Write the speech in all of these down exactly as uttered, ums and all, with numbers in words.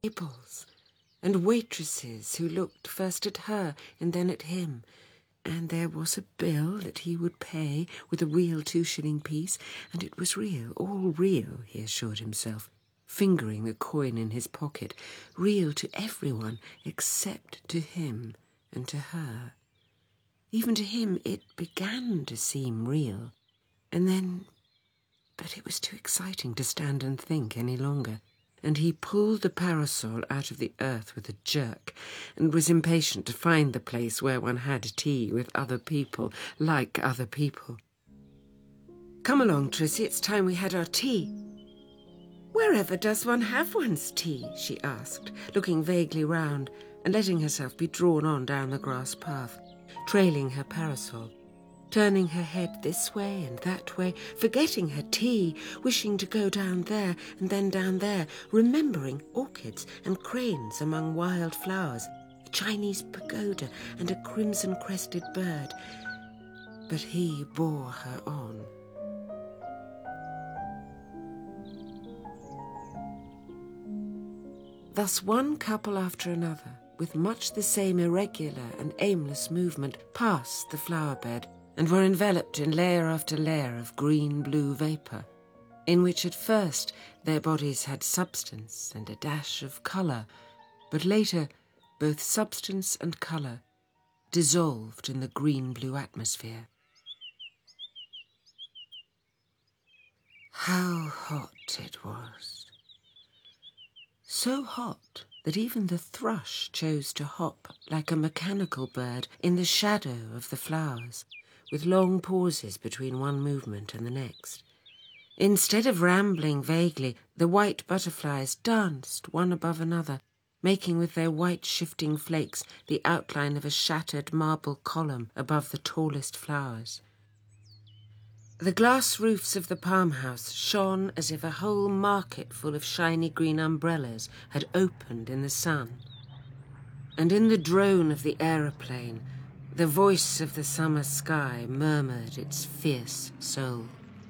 tables, and waitresses who looked first at her and then at him. And there was a bill that he would pay with a real two-shilling piece, and it was real, all real, he assured himself, fingering the coin in his pocket, real to everyone except to him and to her. Even to him it began to seem real, and then... But it was too exciting to stand and think any longer, and he pulled the parasol out of the earth with a jerk, and was impatient to find the place where one had tea with other people, like other people. "Come along, Trissy, it's time we had our tea." "Wherever does one have one's tea?" she asked, looking vaguely round, and letting herself be drawn on down the grass path, trailing her parasol, turning her head this way and that way, forgetting her tea, wishing to go down there and then down there, remembering orchids and cranes among wild flowers, a Chinese pagoda and a crimson-crested bird. But he bore her on. Thus one couple after another, with much the same irregular and aimless movement, passed the flower bed, and were enveloped in layer after layer of green-blue vapour, in which at first their bodies had substance and a dash of colour, but later both substance and colour dissolved in the green-blue atmosphere. How hot it was! So hot that even the thrush chose to hop like a mechanical bird in the shadow of the flowers, with long pauses between one movement and the next. Instead of rambling vaguely, the white butterflies danced one above another, making with their white shifting flakes the outline of a shattered marble column above the tallest flowers. The glass roofs of the palm house shone as if a whole market full of shiny green umbrellas had opened in the sun. And in the drone of the aeroplane, the voice of the summer sky murmured its fierce soul.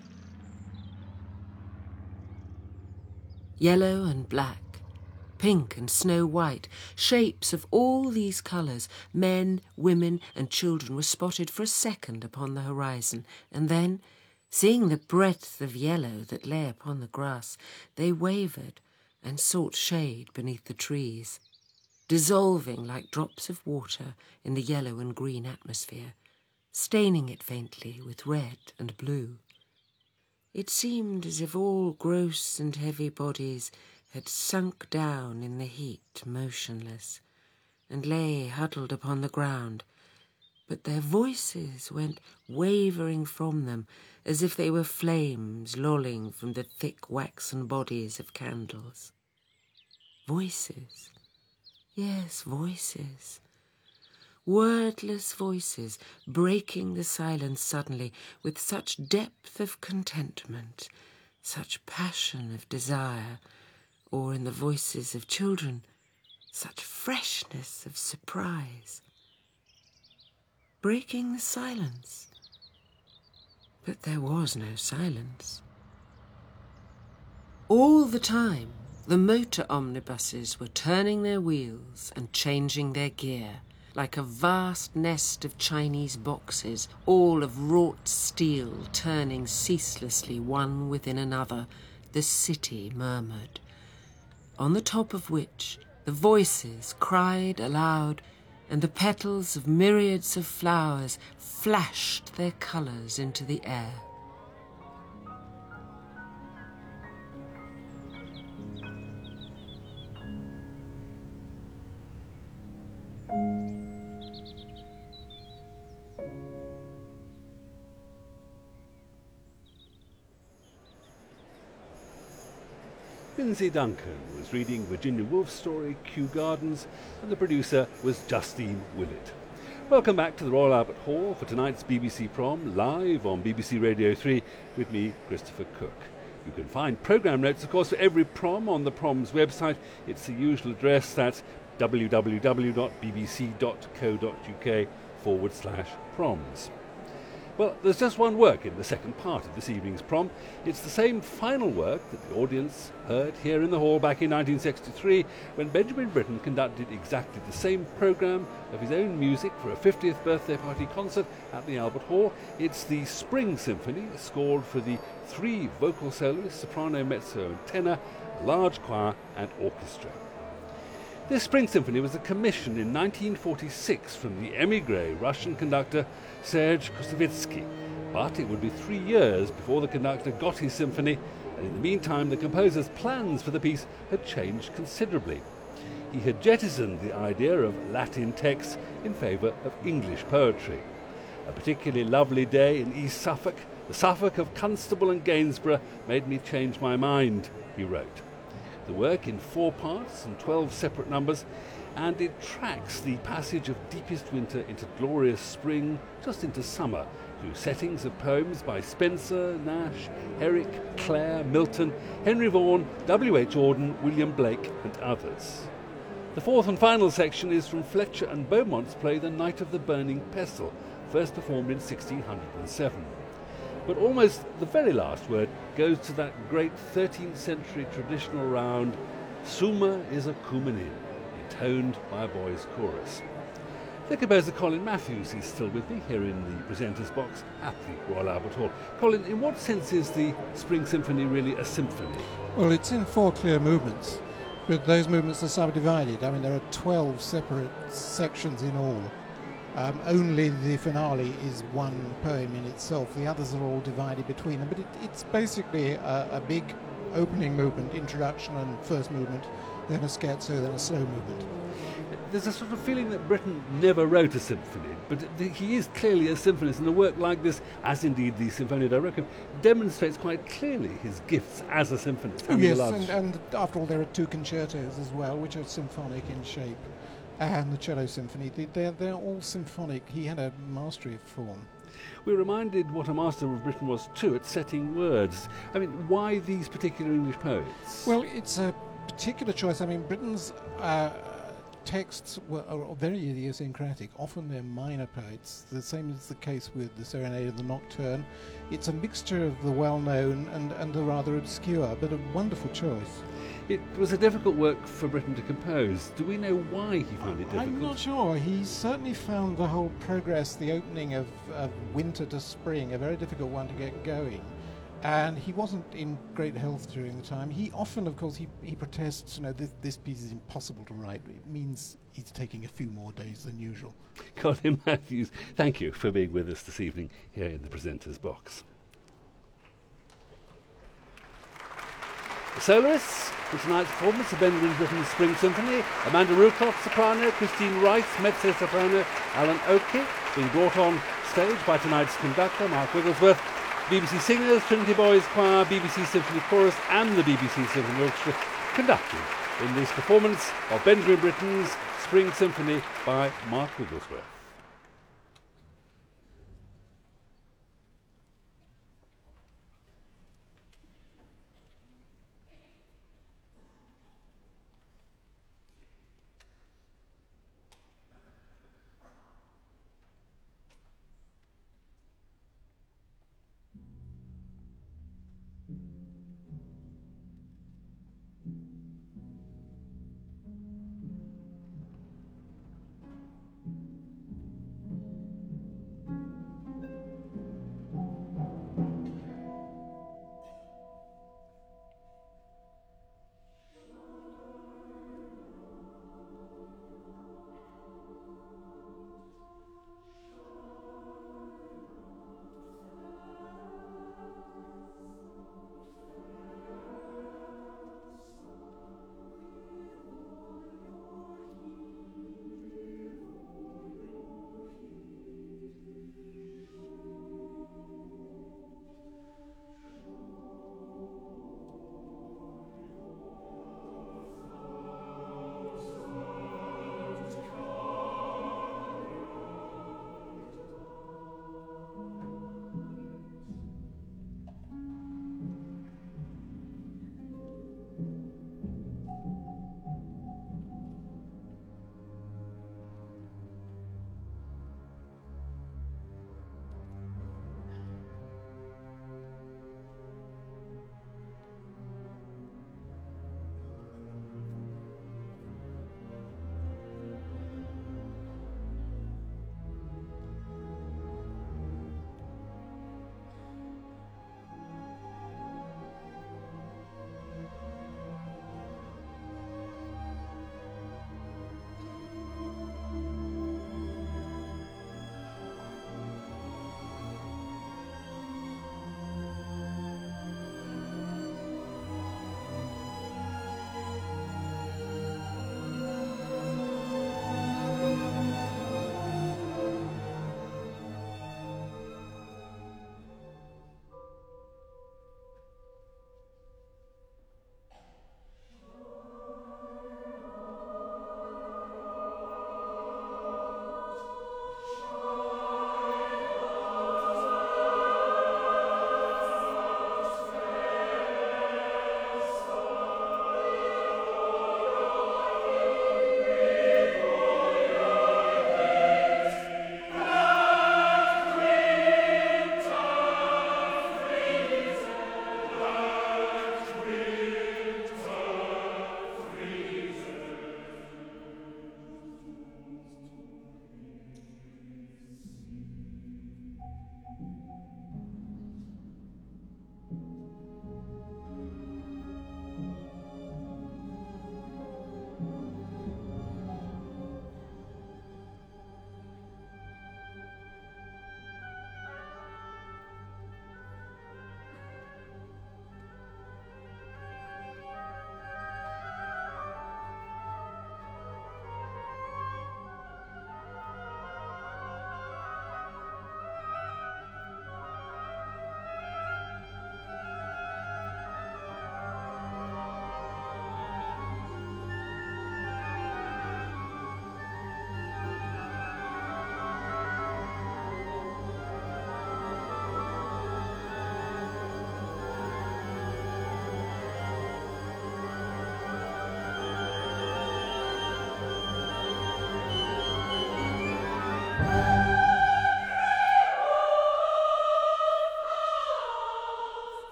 Yellow and black, pink and snow-white, shapes of all these colours, men, women and children were spotted for a second upon the horizon, and then, seeing the breadth of yellow that lay upon the grass, they wavered and sought shade beneath the trees, dissolving like drops of water in the yellow and green atmosphere, staining it faintly with red and blue. It seemed as if all gross and heavy bodies had sunk down in the heat motionless, and lay huddled upon the ground, but their voices went wavering from them as if they were flames lolling from the thick waxen bodies of candles. Voices. Yes, voices. Wordless voices, breaking the silence suddenly with such depth of contentment, such passion of desire, or in the voices of children, such freshness of surprise. Breaking the silence. But there was no silence. All the time, the motor omnibuses were turning their wheels and changing their gear, like a vast nest of Chinese boxes, all of wrought steel turning ceaselessly one within another, the city murmured, on the top of which the voices cried aloud, and the petals of myriads of flowers flashed their colours into the air. Lindsay Duncan was reading Virginia Woolf's story Kew Gardens, and the producer was Justine Willett. Welcome back to the Royal Albert Hall for tonight's B B C Prom, live on B B C Radio three with me, Christopher Cook. You can find programme notes, of course, for every prom on the Prom's website. It's the usual address, that's www.bbc.co.uk forward slash proms. Well, there's just one work in the second part of this evening's prom. It's the same final work that the audience heard here in the hall back in nineteen sixty-three when Benjamin Britten conducted exactly the same programme of his own music for a fiftieth birthday party concert at the Albert Hall. It's the Spring Symphony, scored for the three vocal soloists, soprano, mezzo and tenor, a large choir and orchestra. This Spring Symphony was a commission in nineteen forty-six from the émigré Russian conductor Serge Koussevitzky, but it would be three years before the conductor got his symphony, and in the meantime the composer's plans for the piece had changed considerably. He had jettisoned the idea of Latin texts in favour of English poetry. A particularly lovely day in East Suffolk, the Suffolk of Constable and Gainsborough, made me change my mind, he wrote. The work in four parts and twelve separate numbers, and it tracks the passage of deepest winter into glorious spring, just into summer, through settings of poems by Spenser, Nash, Herrick, Clare, Milton, Henry Vaughan, W H Auden, William Blake and others. The fourth and final section is from Fletcher and Beaumont's play The Night of the Burning Pestle, first performed in sixteen oh seven. But almost the very last word goes to that great thirteenth century traditional round, Summa is a Cumanin, intoned by a boys' chorus. The composer Colin Matthews is still with me here in the presenter's box at the Royal Albert Hall. Colin, in what sense is the Spring Symphony really a symphony? Well, it's in four clear movements, but those movements are subdivided. I mean, there are twelve separate sections in all. Um, only the finale is one poem in itself. The others are all divided between them. But it, it's basically a, a big opening movement, introduction and first movement, then a scherzo, then a slow movement. There's a sort of feeling that Britten never wrote a symphony, but he is clearly a symphonist, and a work like this, as indeed the Symphonia da Requiem, demonstrates quite clearly his gifts as a symphonist. Oh, yes, and, and after all, there are two concertos as well, which are symphonic in shape. And the Cello Symphony, they're, they're all symphonic. He had a mastery of form. We're reminded what a master of Britten was too at setting words. I mean, why these particular English poets? Well, it's a particular choice. I mean, Britten's uh, texts were are very idiosyncratic. Often they're minor poets. The same is the case with the Serenade and the Nocturne. It's a mixture of the well-known and, and the rather obscure, but a wonderful choice. It was a difficult work for Britten to compose. Do we know why he found it difficult? I'm not sure. He certainly found the whole progress, the opening of, of winter to spring, a very difficult one to get going. And he wasn't in great health during the time. He often, of course, he, he protests, you know, this, this piece is impossible to write. It means he's taking a few more days than usual. Colin Matthews, thank you for being with us this evening here in the presenter's box. The soloists for tonight's performance of Benjamin Britten's Spring Symphony: Amanda Rucott, soprano; Christine Rice, mezzo-soprano; Alan Oakey, being brought on stage by tonight's conductor, Mark Wigglesworth; B B C Singers, Trinity Boys Choir, B B C Symphony Chorus and the B B C Symphony Orchestra, conducted in this performance of Benjamin Britten's Spring Symphony by Mark Wigglesworth.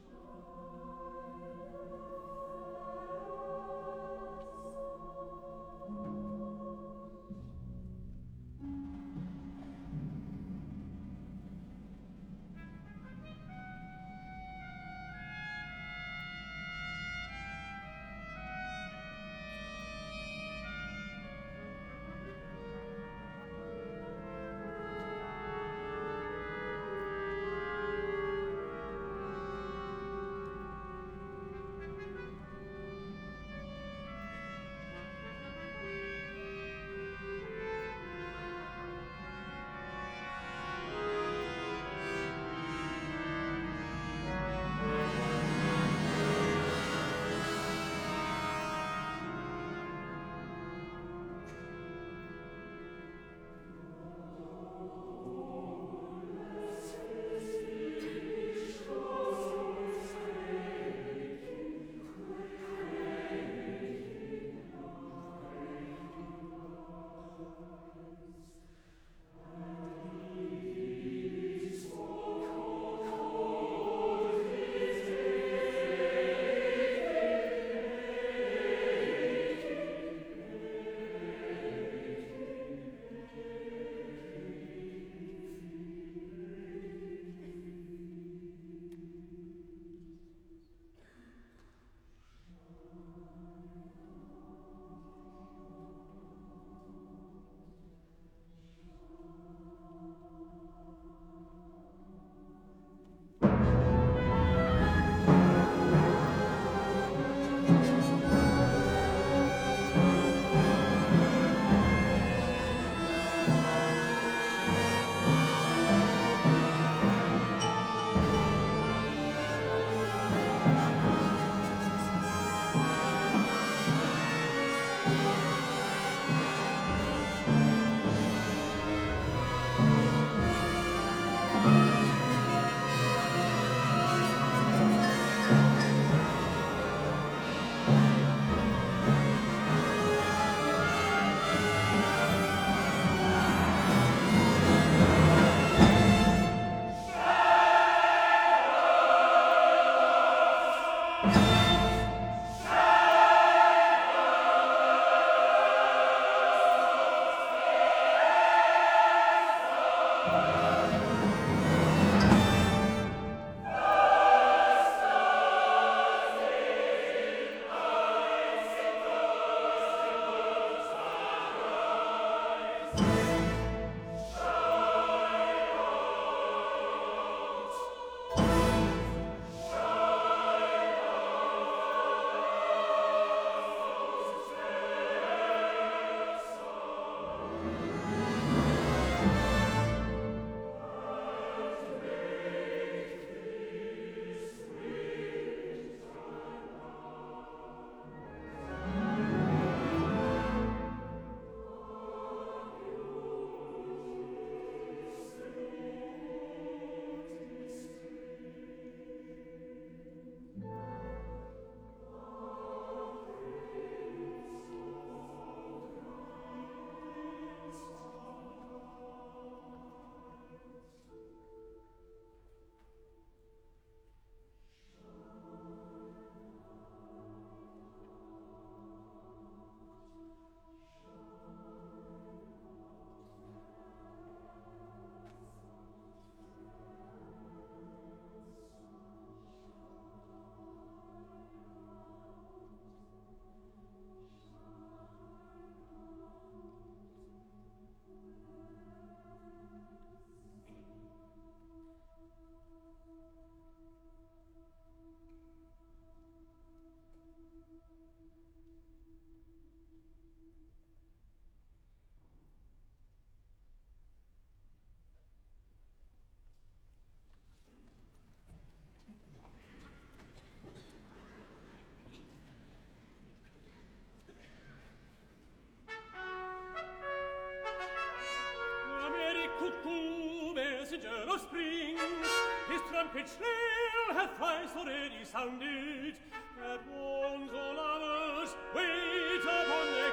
trumpet shrill hath thrice already sounded, that once all others wait upon their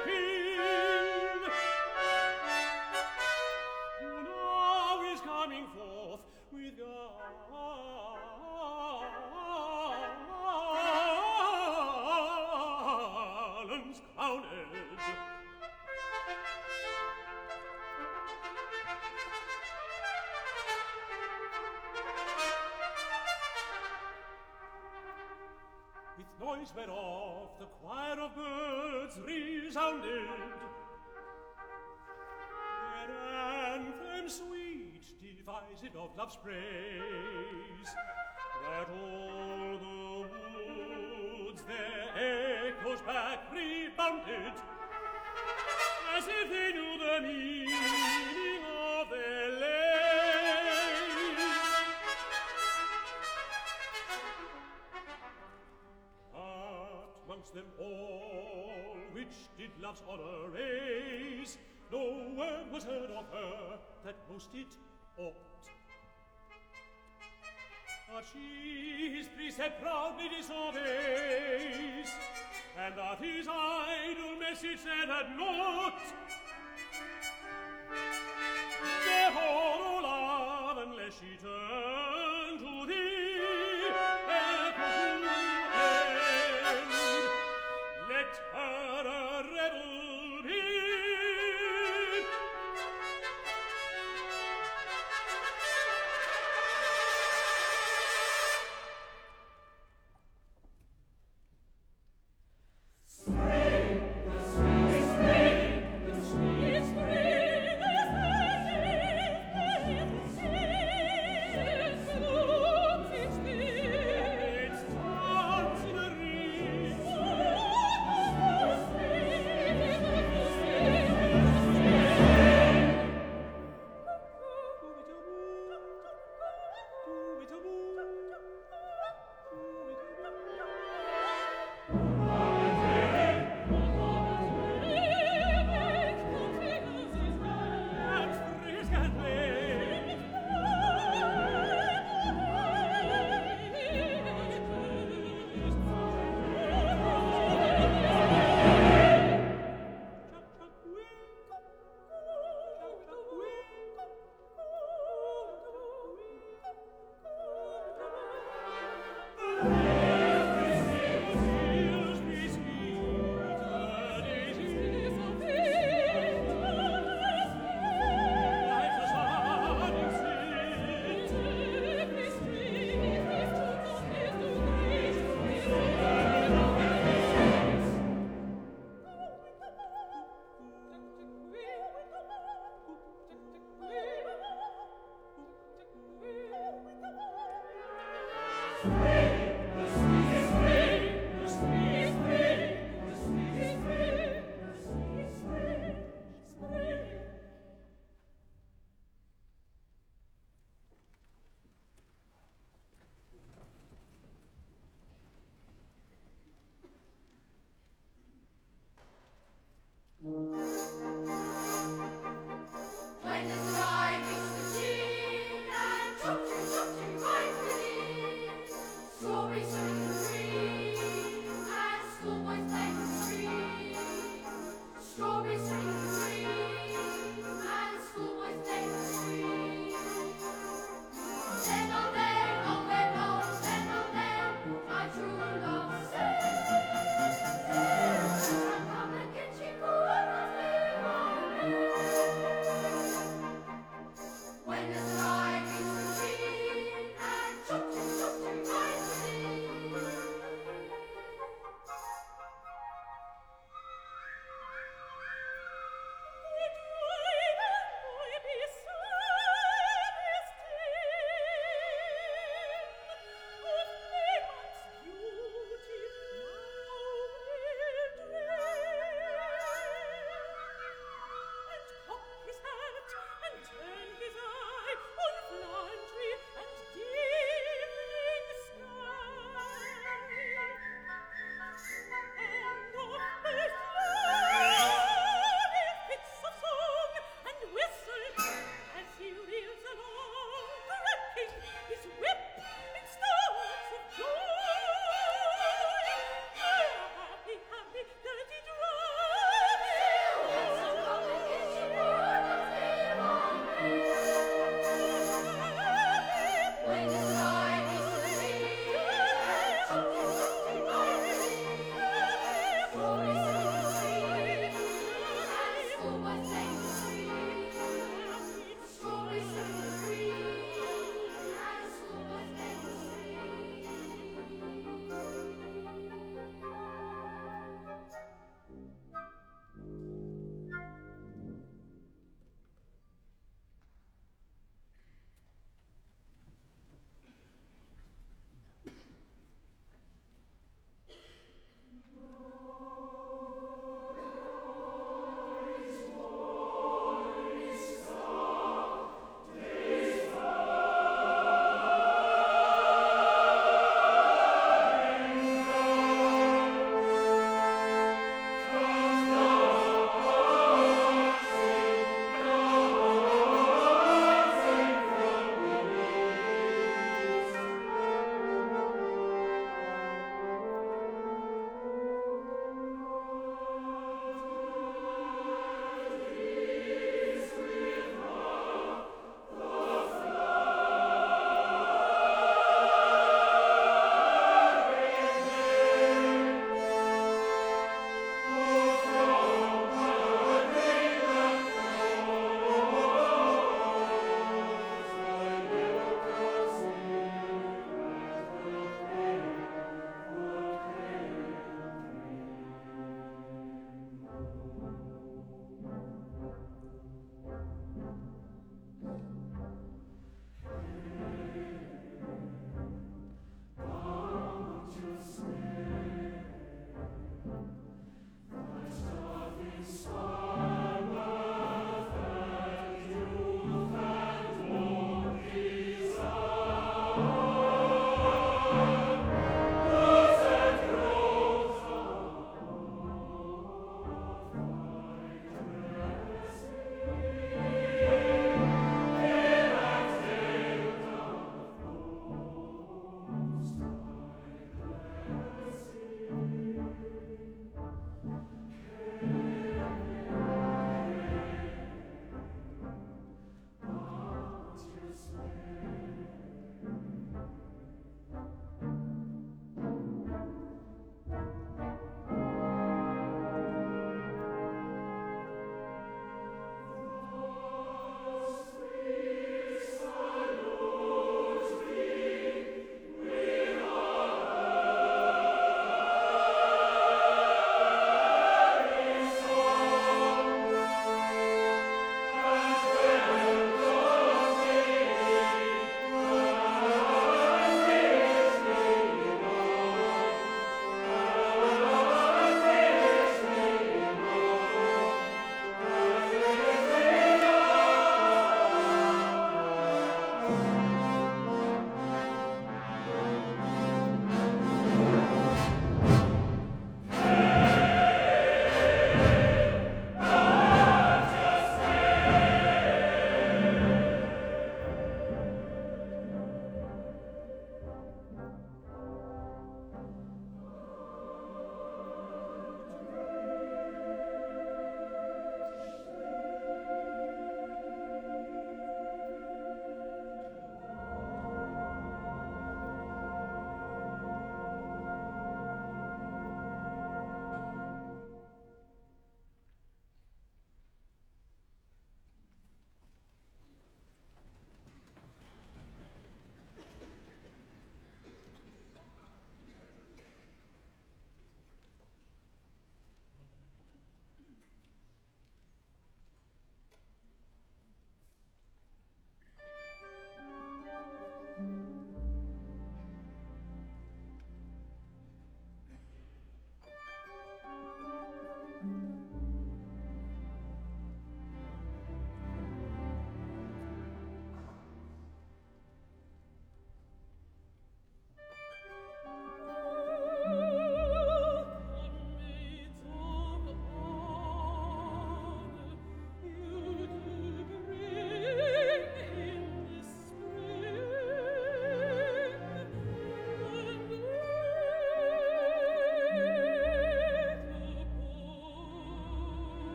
king, who now is coming forth with God. whereof the choir of birds resounded, their anthem sweet, devised of love's praise, that all the woods their echoes back rebounded, as if they knew the meaning of their lays. But amongst them all, which did love's honour raise, no word was heard of her that most it ought. But she his precept proudly disobeys, and that his idle message said at naught. Therefore, O love, unless she turn to thee, echo to end, let her a rebel be.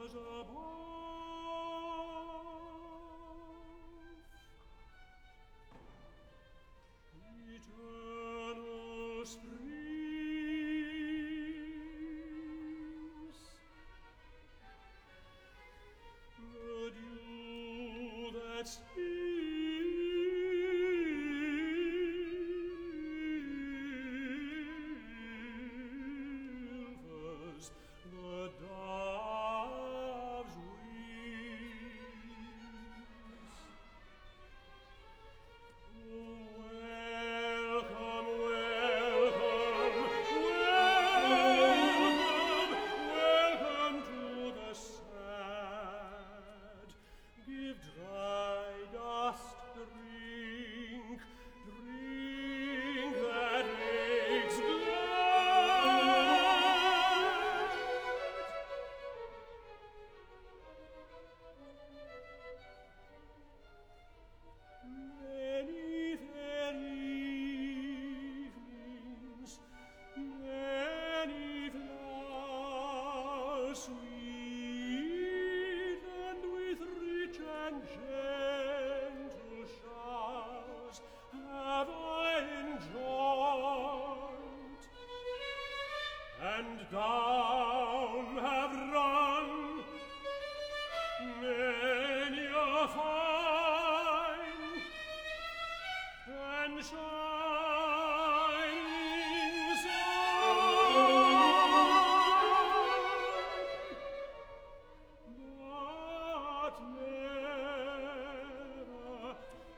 stars above. Eternal springs, the dew that silvers the dove's wings. Welcome, welcome, welcome, welcome to the sad. Give dry dust drink, drink that makes glad. Many fair evenings, many flowers sweet, and with rich and gentle showers have I enjoyed, and down have run many a fine and shining sun, but never,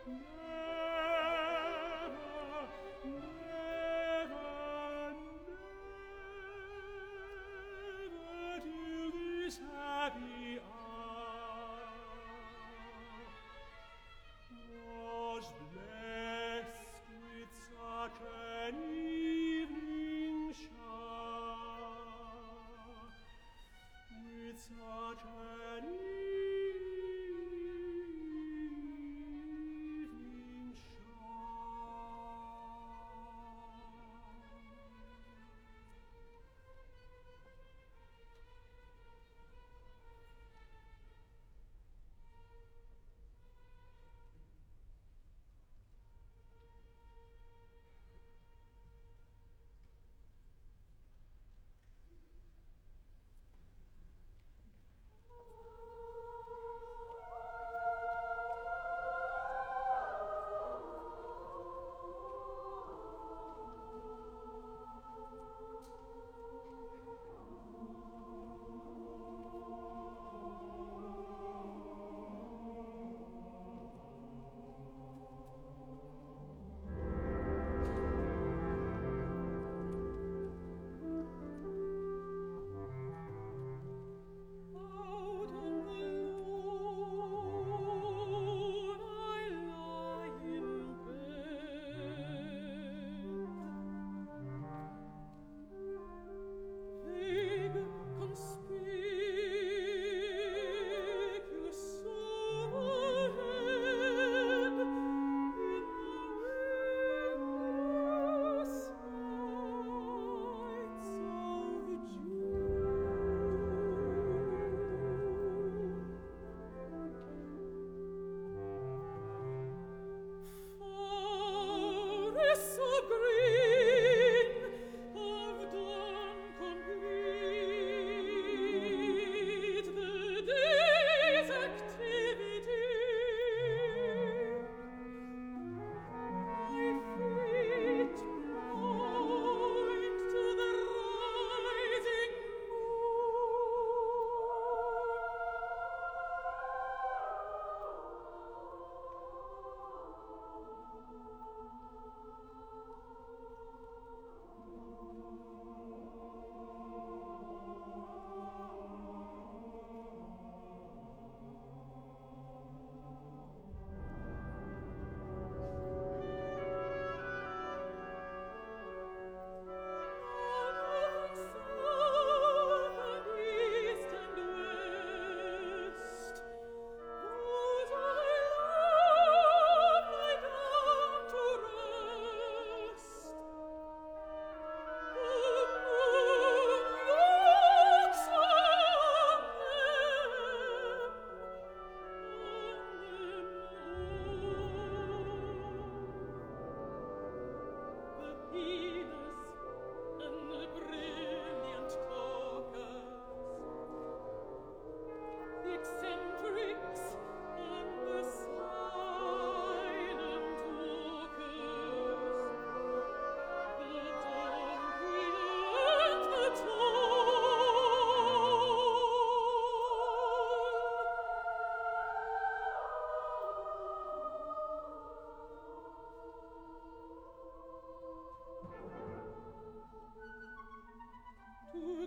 never, never, never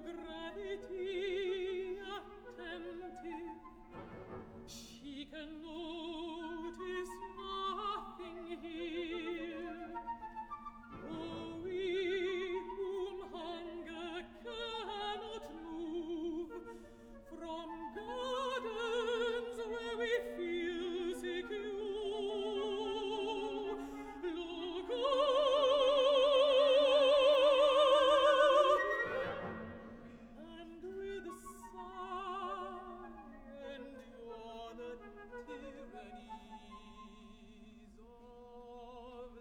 gravity attentive, she can notice nothing here. Oh, we whom hunger cannot move, from gardens where we feel secure, look on, and with a sigh endure the tyrannies of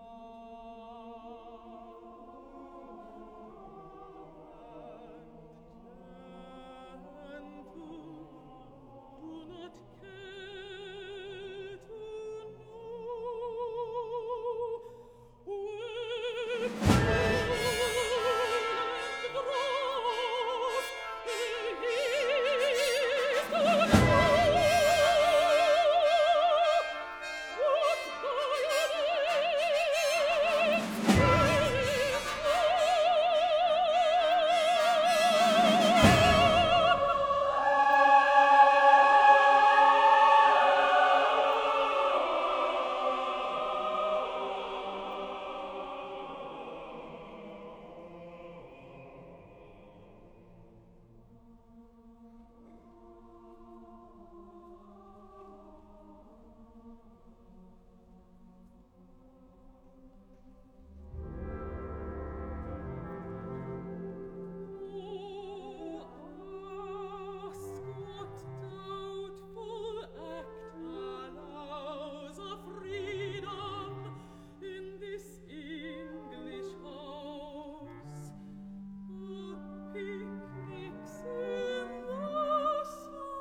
love, and who do not care to know where and grows in his good what ask what doubtful act allows a freedom in this English house? A picnic's in the sun.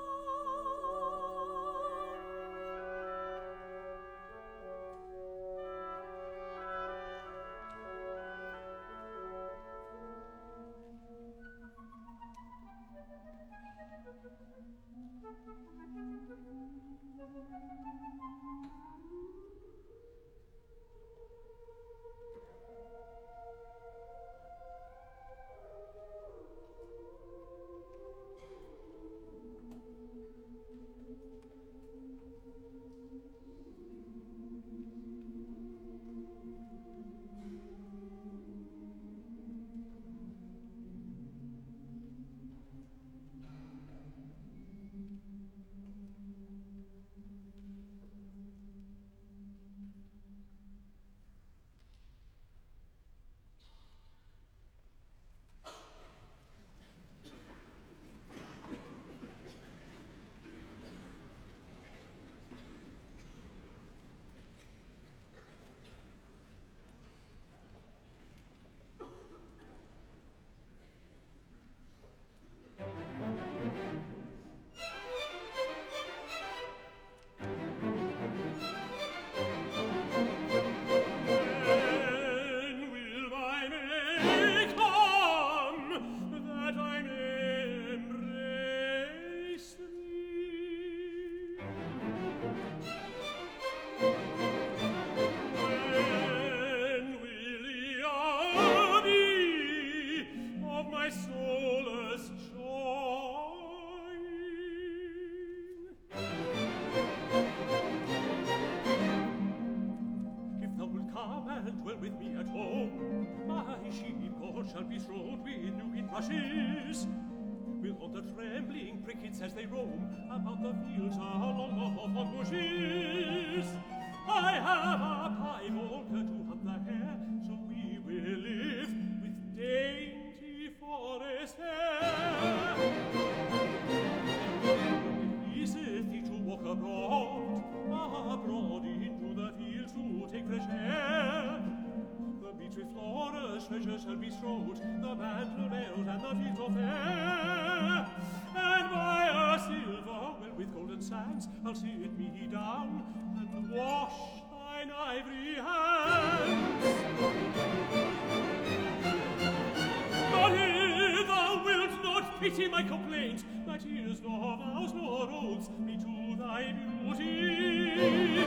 When will my May come, that I may embrace thee? When will the hour be of my solace joy? If thou wilt come and dwell with me at home, my sheepcote shall be strewed with new green rushes. We'll hold the trembling crickets as they roam about the fields along the hawthorn bushes. I have a piebald to hunt the hare, so we will live with dainty forest air. Pleaseth thee to walk abroad, abroad into the fields to take fresh air. The meads with Flora's treasures shall be strewed, the mantle bells and the fields of fair. And by a silver well with golden sands I'll sit me down and wash thine ivory hands. But if thou wilt not pity my complaint, my tears nor vows nor oaths me to thy beauty,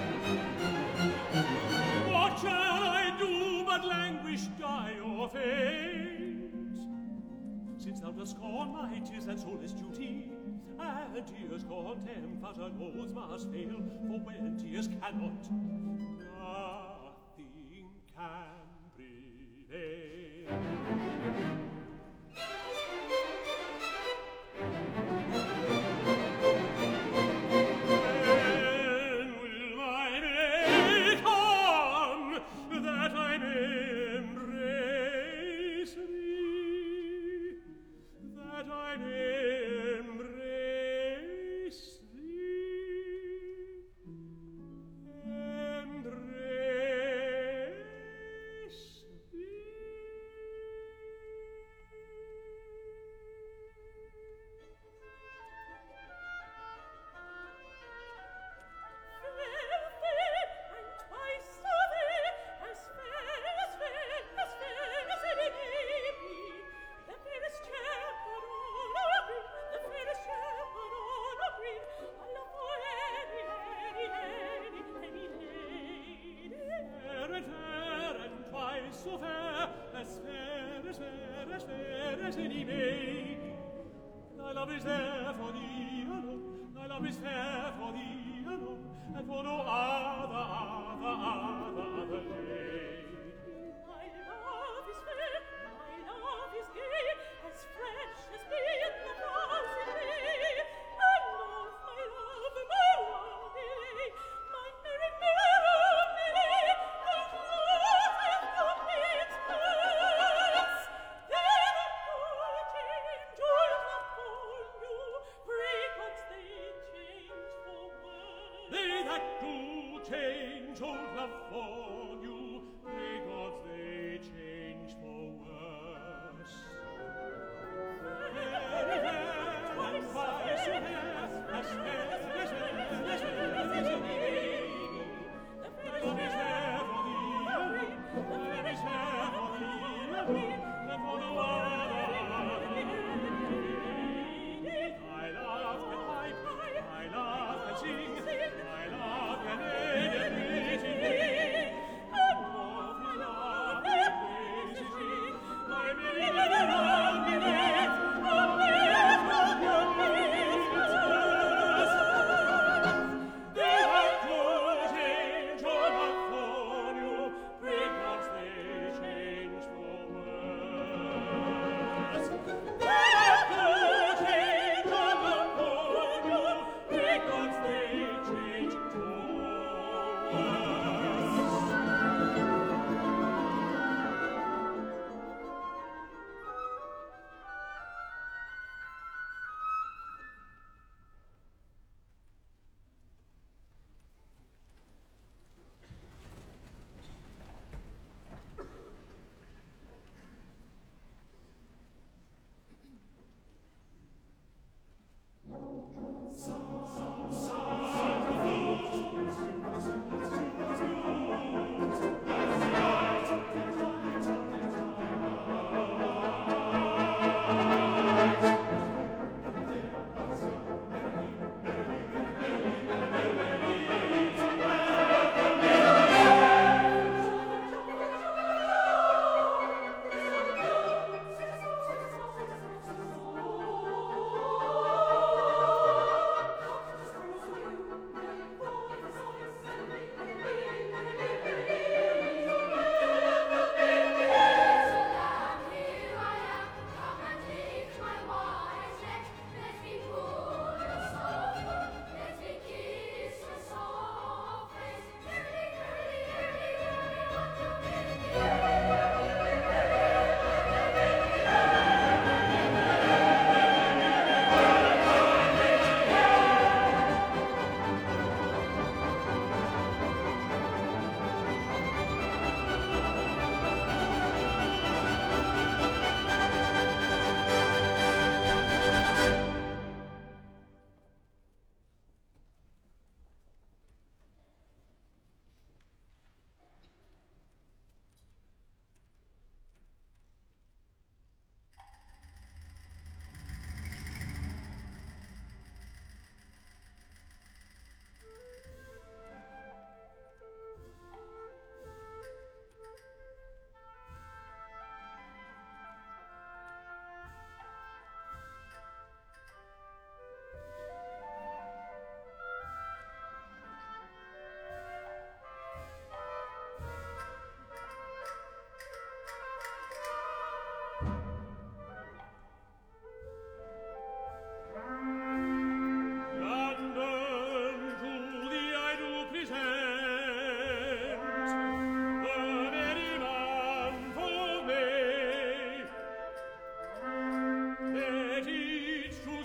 what shall I do but languish, die, or faint? Since never scorn my tis and soulless duty, and tears contempt that an oath must fail, for when tears cannot, nothing can prevail. Sing, I love and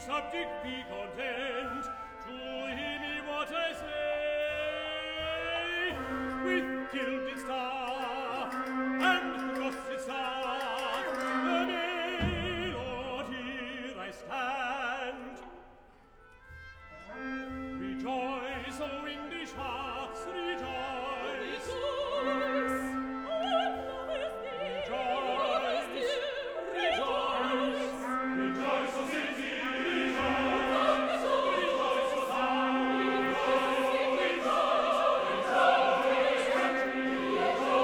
subject be content to hear me what I say. With gilded staff and crossed staff, the maid, Lord, here I stand. Rejoice, O English hearts, rejoice. Rejoice, rejoice, rejoice, rejoice, O city, rejoice, rejoice, O town, rejoice, rejoice, rejoice, rejoice.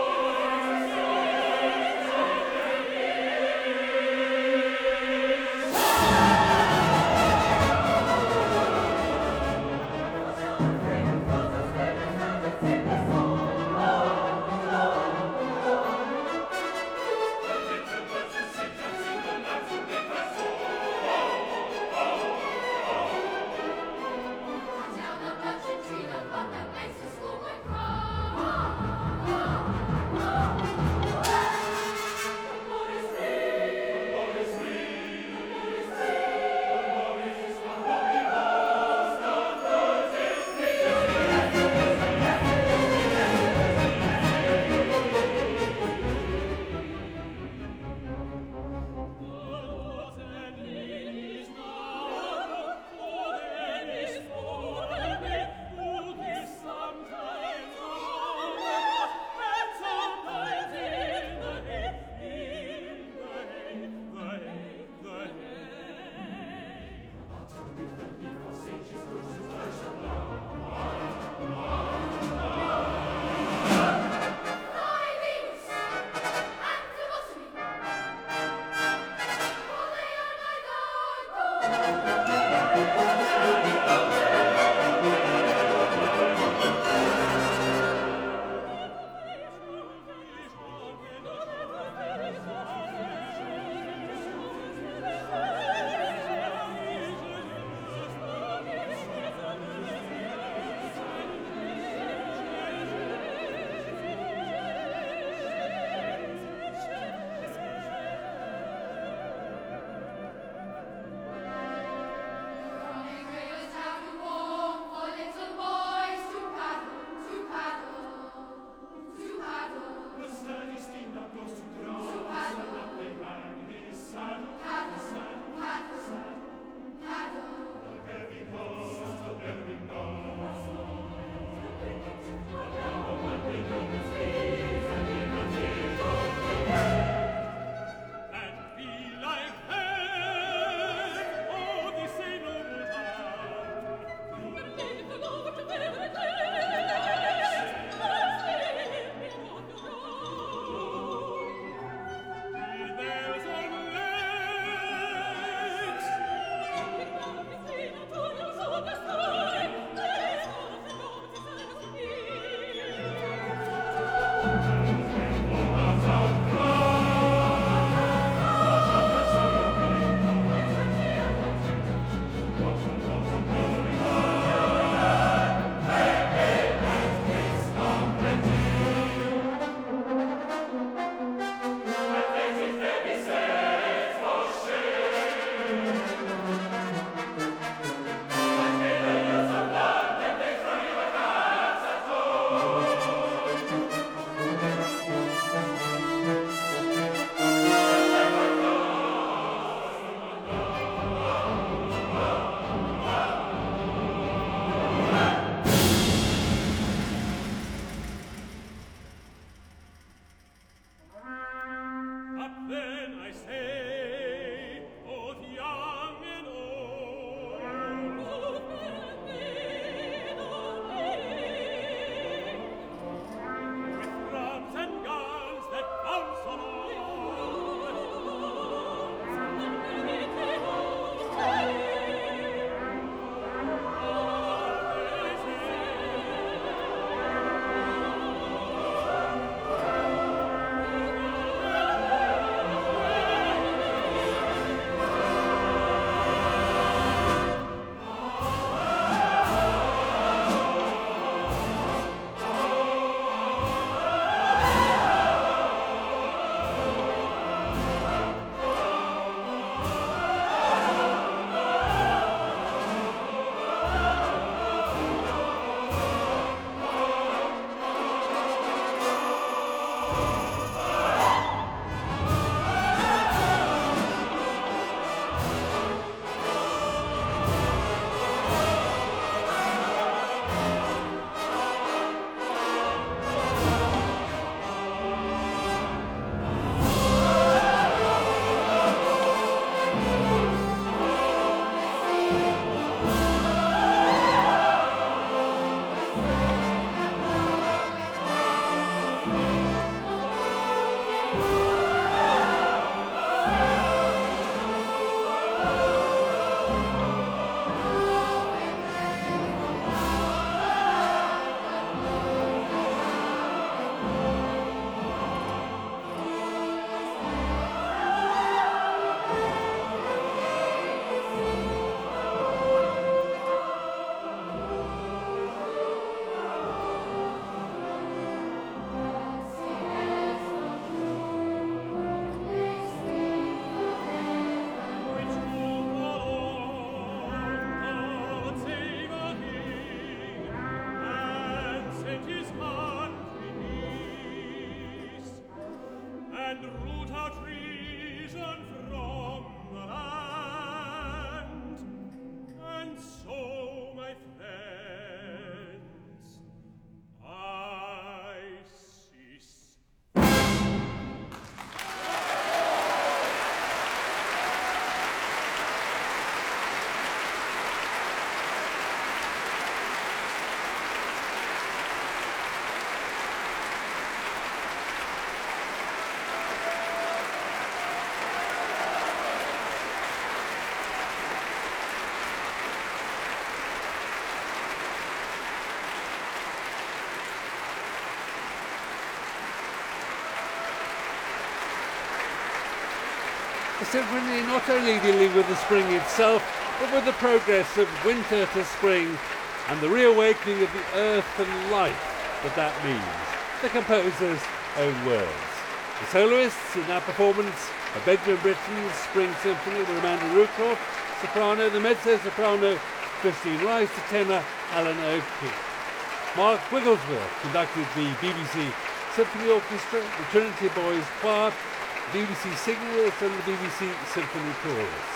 The symphony not only dealing with the spring itself, but with the progress of winter to spring and the reawakening of the earth and life that that means. The composer's own words. The soloists in that performance are Benjamin Britten's Spring Symphony with Amanda Rucroft, soprano, the mezzo-soprano Christine Rice, the tenor Alan O'Keefe. Mark Wigglesworth conducted the B B C Symphony Orchestra, the Trinity Boys Choir, the B B C Singers and the B B C Symphony Chorus.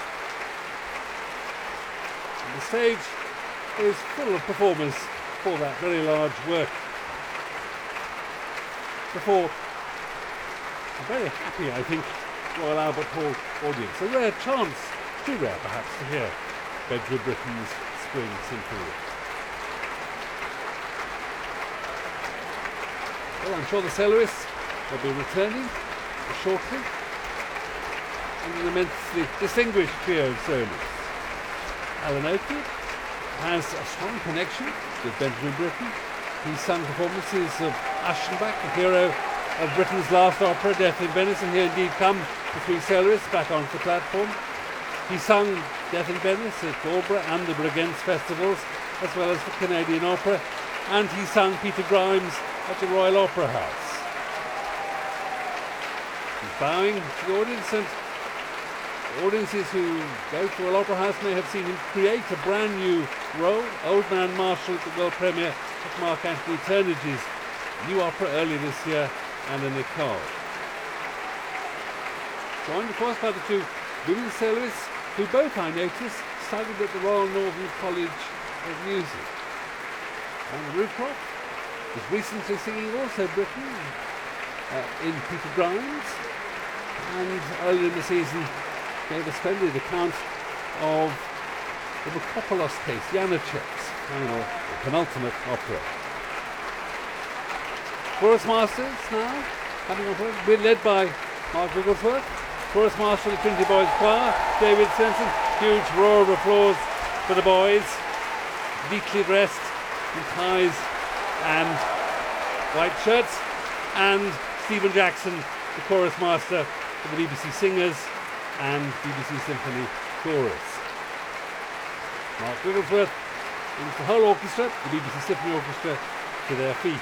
And the stage is full of performers for that very large work. Before a very happy, I think, Royal Albert Hall audience. A rare chance, too rare perhaps, to hear Benjamin Britten's Spring Symphony. Well, I'm sure the soloists will be returning shortly, and an immensely distinguished trio of soloists. Alan O'Keefe has a strong connection with Benjamin Britten. He's sung performances of Aschenbach, the hero of Britten's last opera, Death in Venice, and here indeed come the three soloists back onto the platform. He sung Death in Venice at Aldborough and the Bregenz festivals, as well as the Canadian Opera, and he sung Peter Grimes at the Royal Opera House. He's bowing to the audience, and audiences who go to Royal Opera House may have seen him create a brand new role, Old Man Marshall, at the world premiere of Mark Anthony Turnage's new opera earlier this year, Anna Nicole. Joined, of course, by the two women soloists, who both, I noticed, studied at the Royal Northern College of Music. Anna Rucroft was recently singing also Britten uh, in Peter Grimes, and earlier in the season gave a splendid account of the Bukopoulos case, Janacek's final, penultimate opera. Chorus Masters now, coming on board. We're led by Mark Wigglesworth. Chorus Master of the Trinity Boys Choir, David Svensson. Huge roar of applause for the boys, neatly dressed in ties and white shirts. And Stephen Jackson, the Chorus Master for the B B C Singers and B B C Symphony Chorus. Mark Wigglesworth brings the whole orchestra, the B B C Symphony Orchestra, to their feet.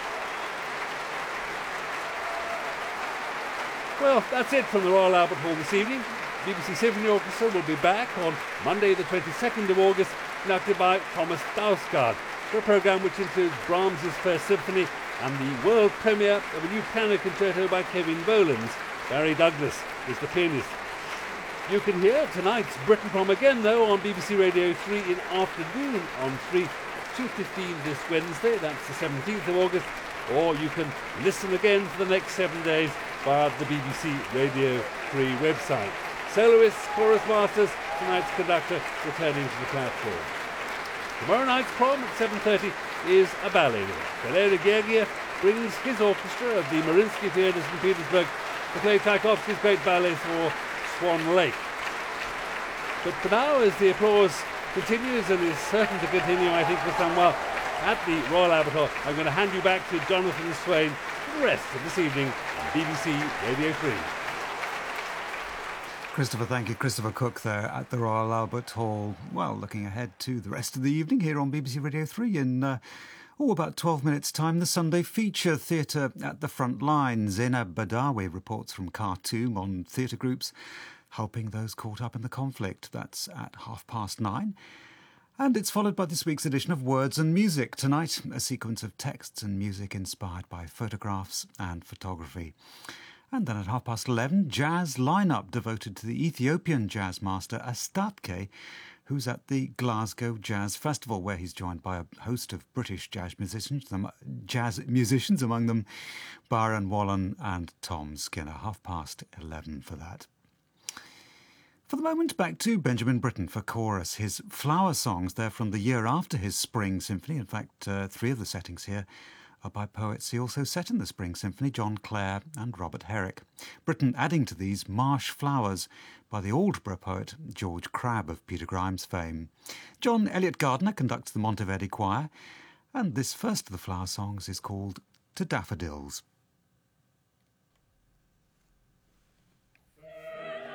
Well, that's it from the Royal Albert Hall this evening. B B C Symphony Orchestra will be back on Monday the twenty-second of August, conducted by Thomas Dausgaard, for a programme which includes Brahms' First Symphony and the world premiere of a new piano concerto by Kevin Volans. Barry Douglas is the pianist. You can hear tonight's Britten Prom again, though, on B B C Radio three in afternoon on three, two fifteen this Wednesday, that's the seventeenth of August, or you can listen again for the next seven days via the B B C Radio three website. Soloists, chorus masters, tonight's conductor returning to the platform. Tomorrow night's prom at seven thirty is a ballet. Valery Gergiev brings his orchestra of the Mariinsky Theatre in Petersburg to play Tchaikovsky's great ballet for Swan Lake. But for now, as the applause continues and is certain to continue, I think, for some while at the Royal Albert Hall, I'm going to hand you back to Jonathan Swain for the rest of this evening on B B C Radio three. Christopher, thank you. Christopher Cook there at the Royal Albert Hall. Well, looking ahead to the rest of the evening here on B B C Radio three in uh, oh, about twelve minutes' time, the Sunday feature Theatre at the Front Line. Zainab Badawi reports from Khartoum on theatre groups helping those caught up in the conflict. That's at half past nine. And it's followed by this week's edition of Words and Music. Tonight, a sequence of texts and music inspired by photographs and photography. And then at half past eleven, jazz lineup devoted to the Ethiopian jazz master Astatke, who's at the Glasgow Jazz Festival, where he's joined by a host of British jazz musicians, jazz musicians among them Byron Wallen and Tom Skinner. Half past eleven for that. For the moment, back to Benjamin Britten for chorus. His flower songs, they're from the year after his Spring Symphony. In fact, uh, three of the settings here are by poets he also set in the Spring Symphony, John Clare and Robert Herrick. Britten adding to these Marsh Flowers by the Aldborough poet George Crabbe of Peter Grimes fame. John Elliott Gardner conducts the Monteverdi Choir, and this first of the flower songs is called To Daffodils. Fair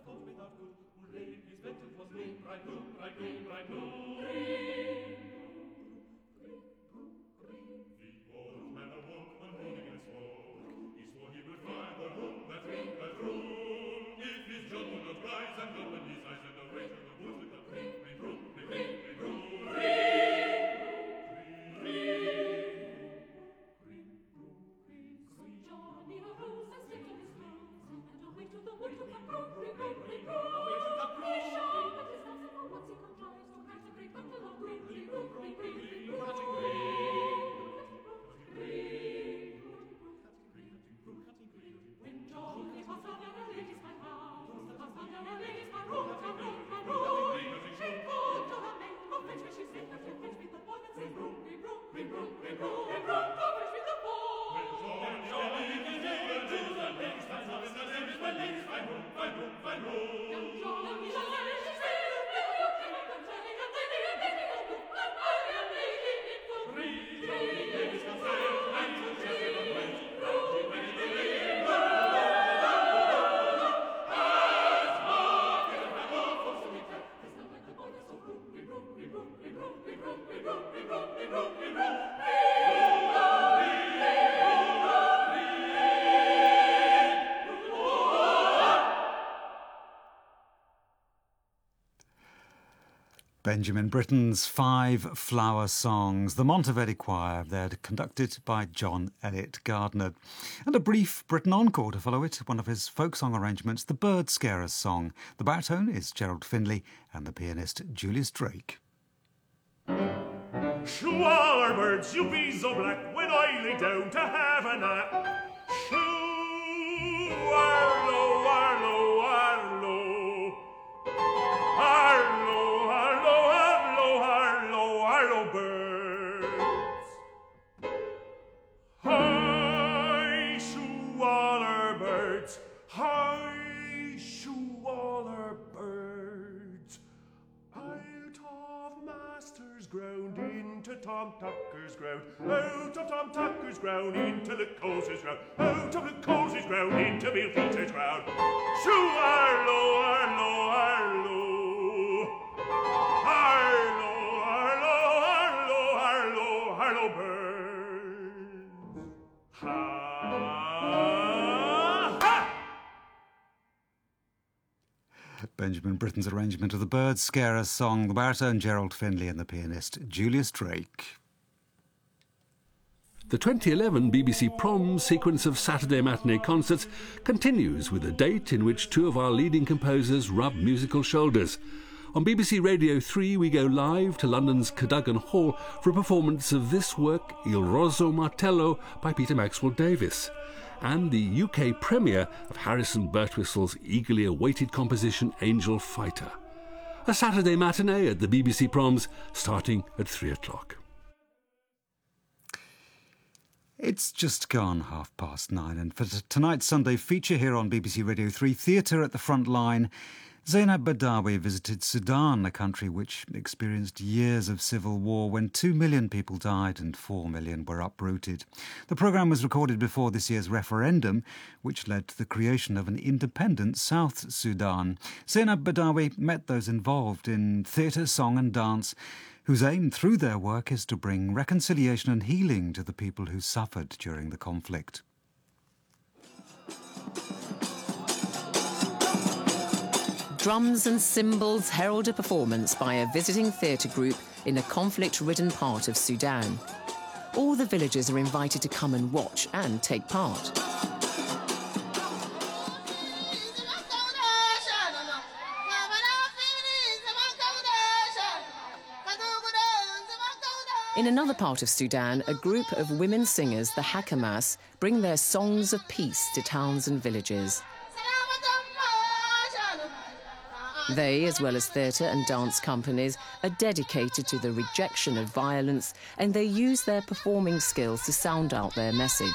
thought without good, who laid his vengeance was me, bridegroom, bridegroom, bridegroom. The old man awoke one morning and spoke. He swore he would find the room, that room, that room. If his John would not rise and open his eyes and away to the woods with a ring, ring, room, ring, ring, ring, room. Benjamin Britten's Five Flower Songs, the Monteverdi Choir, they're conducted by John Eliot Gardiner. And a brief Britten encore to follow it, one of his folk song arrangements, the Bird Scarers song. The baritone is Gerald Findlay and the pianist Julius Drake. Shoo, all our birds, you be so black when I lay down to have a nap. Shoo, arlo, arlo, arlo, arlo, arlo, arlo, arlo, arlo, birds. Hi, shoo, all our birds, hi, shoo, all our birds. Out of master's ground into Tom Tucker's ground, out of Tom Tucker's ground into the Coulter's ground, out of the Coulter's ground into Bill Peter's ground. Shoo, arlo, arlo, arlo, arlo, arlo, arlo, arlo, arlo, birds. Ha, ha! Benjamin Britten's arrangement of the Bird Scarers song, the baritone Gerald Findlay and the pianist Julius Drake. The twenty eleven B B C Prom sequence of Saturday matinee concerts continues with a date in which two of our leading composers rub musical shoulders. On B B C Radio three, we go live to London's Cadogan Hall for a performance of this work, Il Rosso Martello, by Peter Maxwell Davies, and the U K premiere of Harrison Birtwistle's eagerly awaited composition Angel Fighter. A Saturday matinee at the B B C Proms starting at three o'clock. It's just gone half past nine, and for tonight's Sunday feature here on B B C Radio three, Theatre at the Front Line, Zainab Badawi visited Sudan, a country which experienced years of civil war when two million people died and four million were uprooted. The programme was recorded before this year's referendum, which led to the creation of an independent South Sudan. Zainab Badawi met those involved in theatre, song and dance, whose aim through their work is to bring reconciliation and healing to the people who suffered during the conflict. Drums and cymbals herald a performance by a visiting theatre group in a conflict-ridden part of Sudan. All the villagers are invited to come and watch and take part. In another part of Sudan, a group of women singers, the Hakamas, bring their songs of peace to towns and villages. They, as well as theatre and dance companies, are dedicated to the rejection of violence, and they use their performing skills to sound out their message.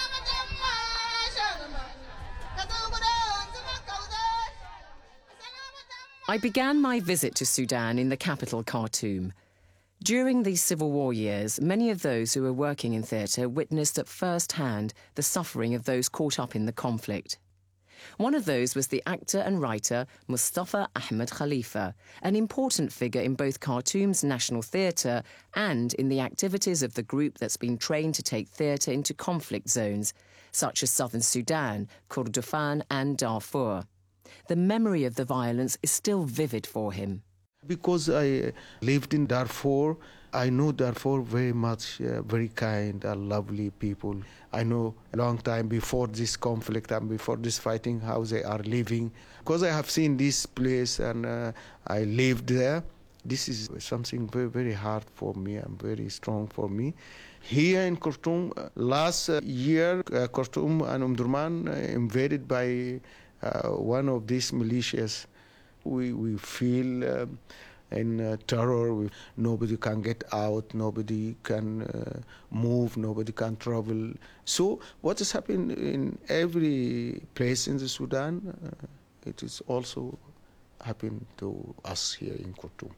I began my visit to Sudan in the capital, Khartoum. During these civil war years, many of those who were working in theatre witnessed at first hand the suffering of those caught up in the conflict. One of those was the actor and writer Mustafa Ahmed Khalifa, an important figure in both Khartoum's National Theatre and in the activities of the group that's been trained to take theatre into conflict zones, such as southern Sudan, Kordofan and Darfur. The memory of the violence is still vivid for him. Because I lived in Darfur, I know Darfur very much, uh, very kind and lovely people. I know a long time before this conflict and before this fighting how they are living. Because I have seen this place and uh, I lived there, this is something very, very hard for me and very strong for me. Here in Khartoum, uh, last uh, year, uh, Khartoum and Omdurman uh, invaded by uh, one of these militias. We, we feel um, in uh, terror. We, nobody can get out, nobody can uh, move, nobody can travel. So what has happened in every place in the Sudan, uh, it is also happened to us here in Khartoum.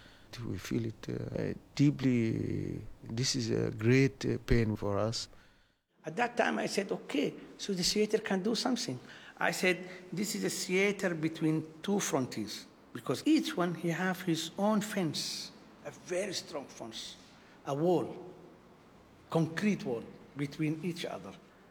We feel it uh, deeply. This is a great uh, pain for us. At that time I said, okay, so the theater can do something. I said, this is a theater between two frontiers, because each one, he have his own fence, a very strong fence, a wall, concrete wall between each other.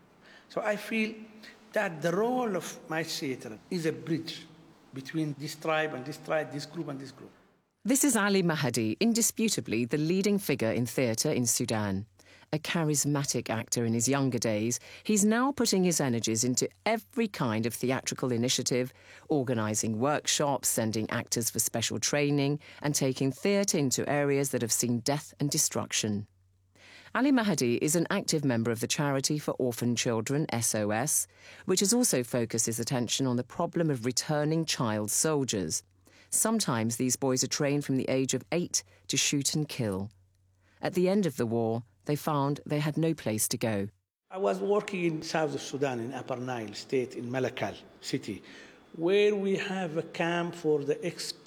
So I feel that the role of my theater is a bridge between this tribe and this tribe, this group and this group. This is Ali Mahdi, indisputably the leading figure in theatre in Sudan. A charismatic actor in his younger days, he's now putting his energies into every kind of theatrical initiative, organising workshops, sending actors for special training, and taking theatre into areas that have seen death and destruction. Ali Mahdi is an active member of the Charity for Orphan Children, S O S, which has also focused his attention on the problem of returning child soldiers. Sometimes these boys are trained from the age of eight to shoot and kill. At the end of the war, they found they had no place to go. I was working in south of Sudan, in Upper Nile State, in Malakal city, where we have a camp for the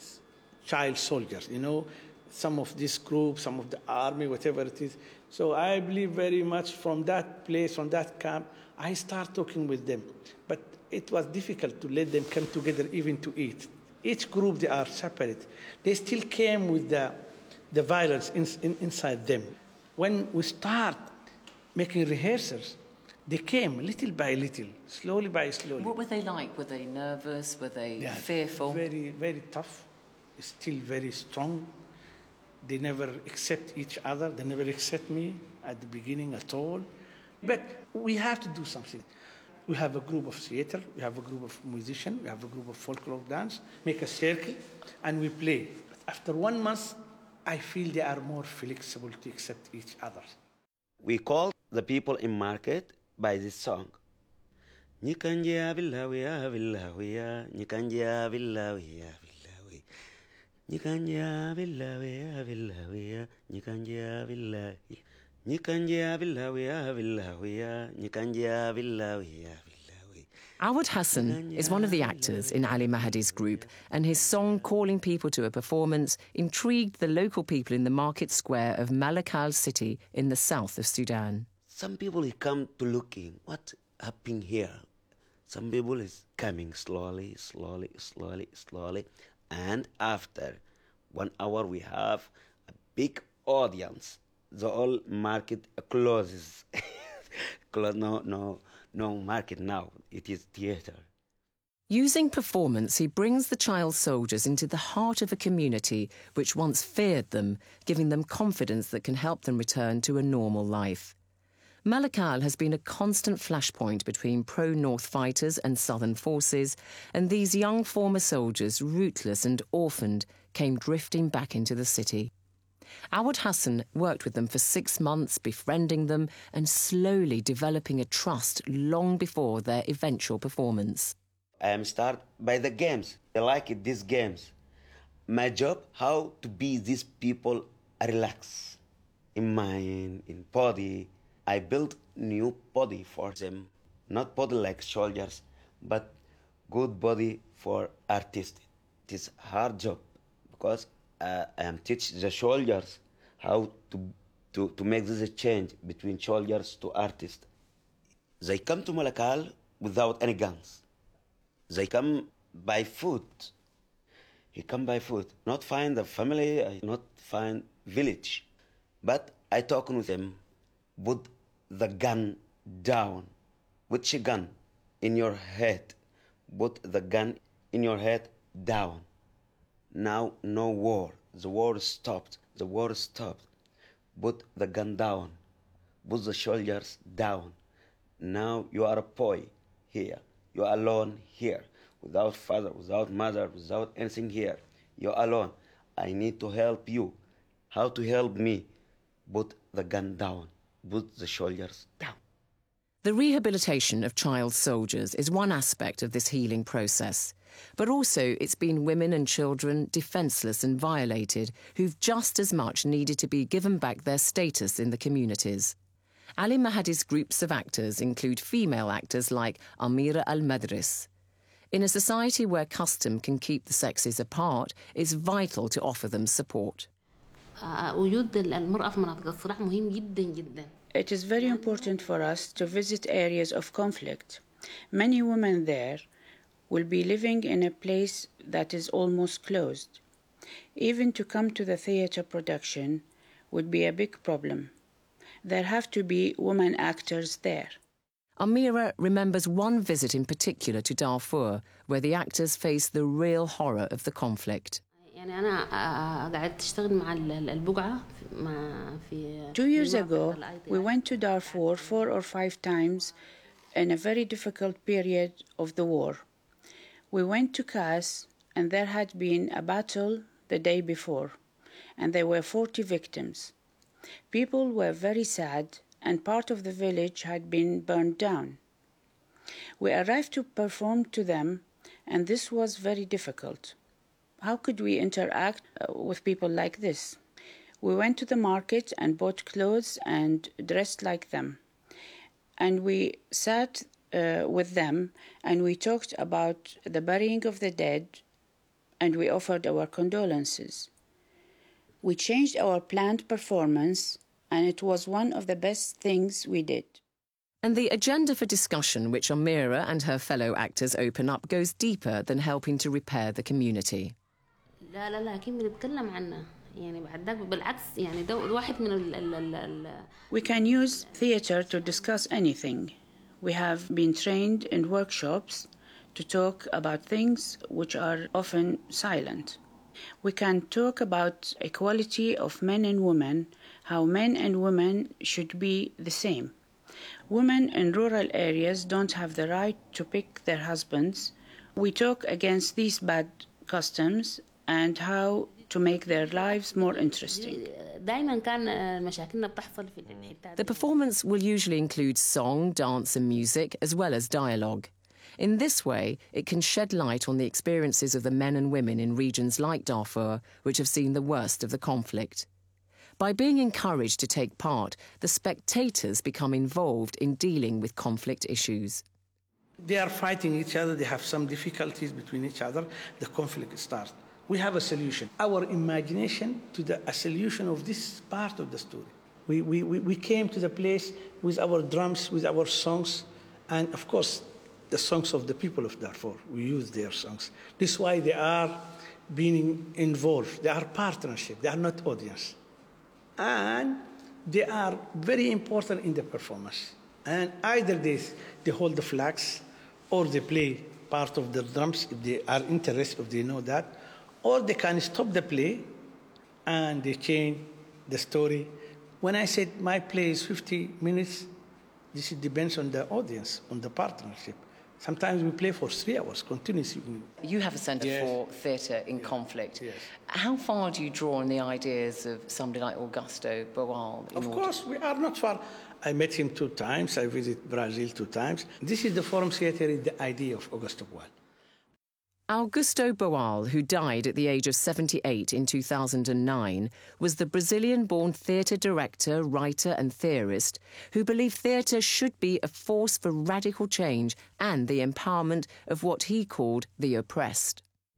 ex-child soldiers, you know, some of this group, some of the army, whatever it is. So I believe very much from that place, from that camp, I start talking with them. But it was difficult to let them come together even to eat. Each group, they are separate. They still came with the, the violence in, in, inside them. When we start making rehearsals, they came little by little, slowly by slowly. What were they like? Were they nervous? Were they yeah, fearful? Very, very tough, still very strong. They never accept each other. They never accept me at the beginning at all. But we have to do something. We have a group of theater, we have a group of musicians, we have a group of folklore dance, make a circle, and we play. After one month, I feel they are more flexible to accept each other. We call the people in market by this song. Nikanjia villawiya villawiya, Nikanjia villawiya villawi. Nikanjia villawiya villawiya, Nikanjia villawi. Nikanjia villawiya villawiya, Nikanjia villawiya villawi. Awad Hassan is one of the actors in Ali Mahdi's group, and his song calling people to a performance intrigued the local people in the market square of Malakal city in the south of Sudan. Some people come to looking what happened here. Some people is coming slowly, slowly, slowly, slowly, and after one hour we have a big audience. The whole market closes. no, no. No market now, it is theatre. Using performance, he brings the child soldiers into the heart of a community which once feared them, giving them confidence that can help them return to a normal life. Malakal has been a constant flashpoint between pro-North fighters and Southern forces, and these young former soldiers, rootless and orphaned, came drifting back into the city. Awad Hassan worked with them for six months, befriending them and slowly developing a trust long before their eventual performance. I am start by the games. I like it, these games. My job, how to be these people relax in mind, in body. I built new body for them. Not body like soldiers, but good body for artists. It is hard job because Uh, I am teach the soldiers how to, to, to make this change between soldiers to artists. They come to Malakal without any guns. They come by foot. He come by foot. Not find a family, I not find village. But I talking with him, put the gun down. Which gun? In your head. Put the gun in your head down. Now no war. The war stopped. The war stopped. Put the gun down. Put the soldiers down. Now you are a boy here. You are alone here. Without father, without mother, without anything here. You're alone. I need to help you. How to help me? Put the gun down. Put the soldiers down. The rehabilitation of child soldiers is one aspect of this healing process, but also it's been women and children defenceless and violated who've just as much needed to be given back their status in the communities. Ali Mahadi's groups of actors include female actors like Amira Al-Madris. In a society where custom can keep the sexes apart, it's vital to offer them support. It is very important for us to visit areas of conflict. Many women there will be living in a place that is almost closed. Even to come to the theatre production would be a big problem. There have to be women actors there. Amira remembers one visit in particular to Darfur, where the actors face the real horror of the conflict. Two years ago, we went to Darfur four or five times in a very difficult period of the war. We went to Kas, and there had been a battle the day before, and there were forty victims. People were very sad, and part of the village had been burned down. We arrived to perform to them, and this was very difficult. How could we interact with people like this? We went to the market and bought clothes and dressed like them. And we sat uh, with them, and we talked about the burying of the dead, and we offered our condolences. We changed our planned performance, and it was one of the best things we did. And the agenda for discussion which Amira and her fellow actors open up goes deeper than helping to repair the community. We can use theatre to discuss anything. We have been trained in workshops to talk about things which are often silent. We can talk about equality of men and women, how men and women should be the same. Women in rural areas don't have the right to pick their husbands. We talk against these bad customs and how to make their lives more interesting. The performance will usually include song, dance and music, as well as dialogue. In this way, it can shed light on the experiences of the men and women in regions like Darfur, which have seen the worst of the conflict. By being encouraged to take part, the spectators become involved in dealing with conflict issues. They are fighting each other, they have some difficulties between each other, the conflict starts. We have a solution. Our imagination to the a solution of this part of the story. We, we, we came to the place with our drums, with our songs, and of course, the songs of the people of Darfur. We use their songs. This is why they are being involved. They are partnership. They are not audience. And they are very important in the performance. And either they, they hold the flags or they play part of the drums if they are interested, if they know that, or they can stop the play and they change the story. When I said my play is fifty minutes, this depends on the audience, on the partnership. Sometimes we play for three hours continuously. You have a centre yes. for theatre in yes. conflict. Yes. How far do you draw on the ideas of somebody like Augusto Boal? Of course, we are not far. I met him two times. I visited Brazil two times. This is the Forum Theatre, the idea of Augusto Boal. Augusto Boal, who died at the age of seventy-eight in two thousand nine, was the Brazilian-born theatre director, writer and theorist who believed theatre should be a force for radical change and the empowerment of what he called the oppressed.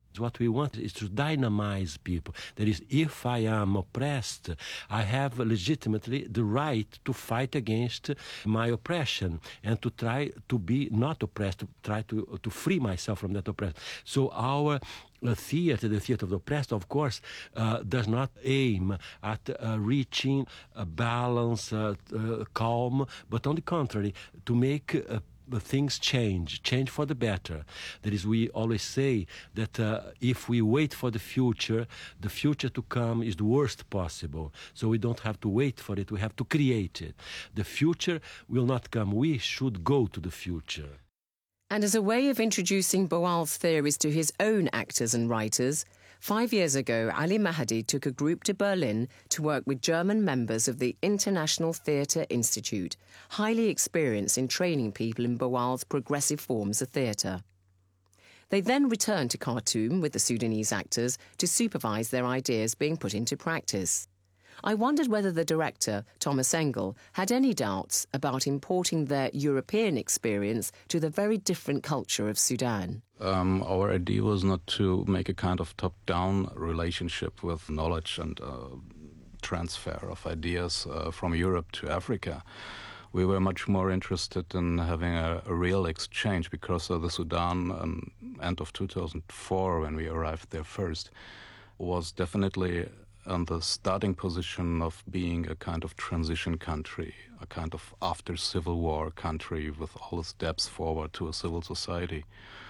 What we want is to dynamize people. That is, if I am oppressed, I have legitimately the right to fight against my oppression and to try to be not oppressed, to try to, to free myself from that oppression. So our uh, theater, the theater of the oppressed, of course, uh, does not aim at uh, reaching a balance, uh, uh, calm, but on the contrary, to make uh, things change, change for the better. That is, we always say that uh, if we wait for the future, the future to come is the worst possible. So we don't have to wait for it, we have to create it. The future will not come, we should go to the future. And as a way of introducing Boal's theories to his own actors and writers, five years ago, Ali Mahdi took a group to Berlin to work with German members of the International Theatre Institute, highly experienced in training people in Boal's progressive forms of theatre. They then returned to Khartoum with the Sudanese actors to supervise their ideas being put into practice. I wondered whether the director, Thomas Engel, had any doubts about importing their European experience to the very different culture of Sudan. Um, our idea was not to make a kind of top-down relationship with knowledge and uh, transfer of ideas uh, from Europe to Africa. We were much more interested in having a, a real exchange because of the Sudan, um, end of two thousand four, when we arrived there first, was definitely on the starting position of being a kind of transition country, a kind of after-Civil War country with all the steps forward to a civil society.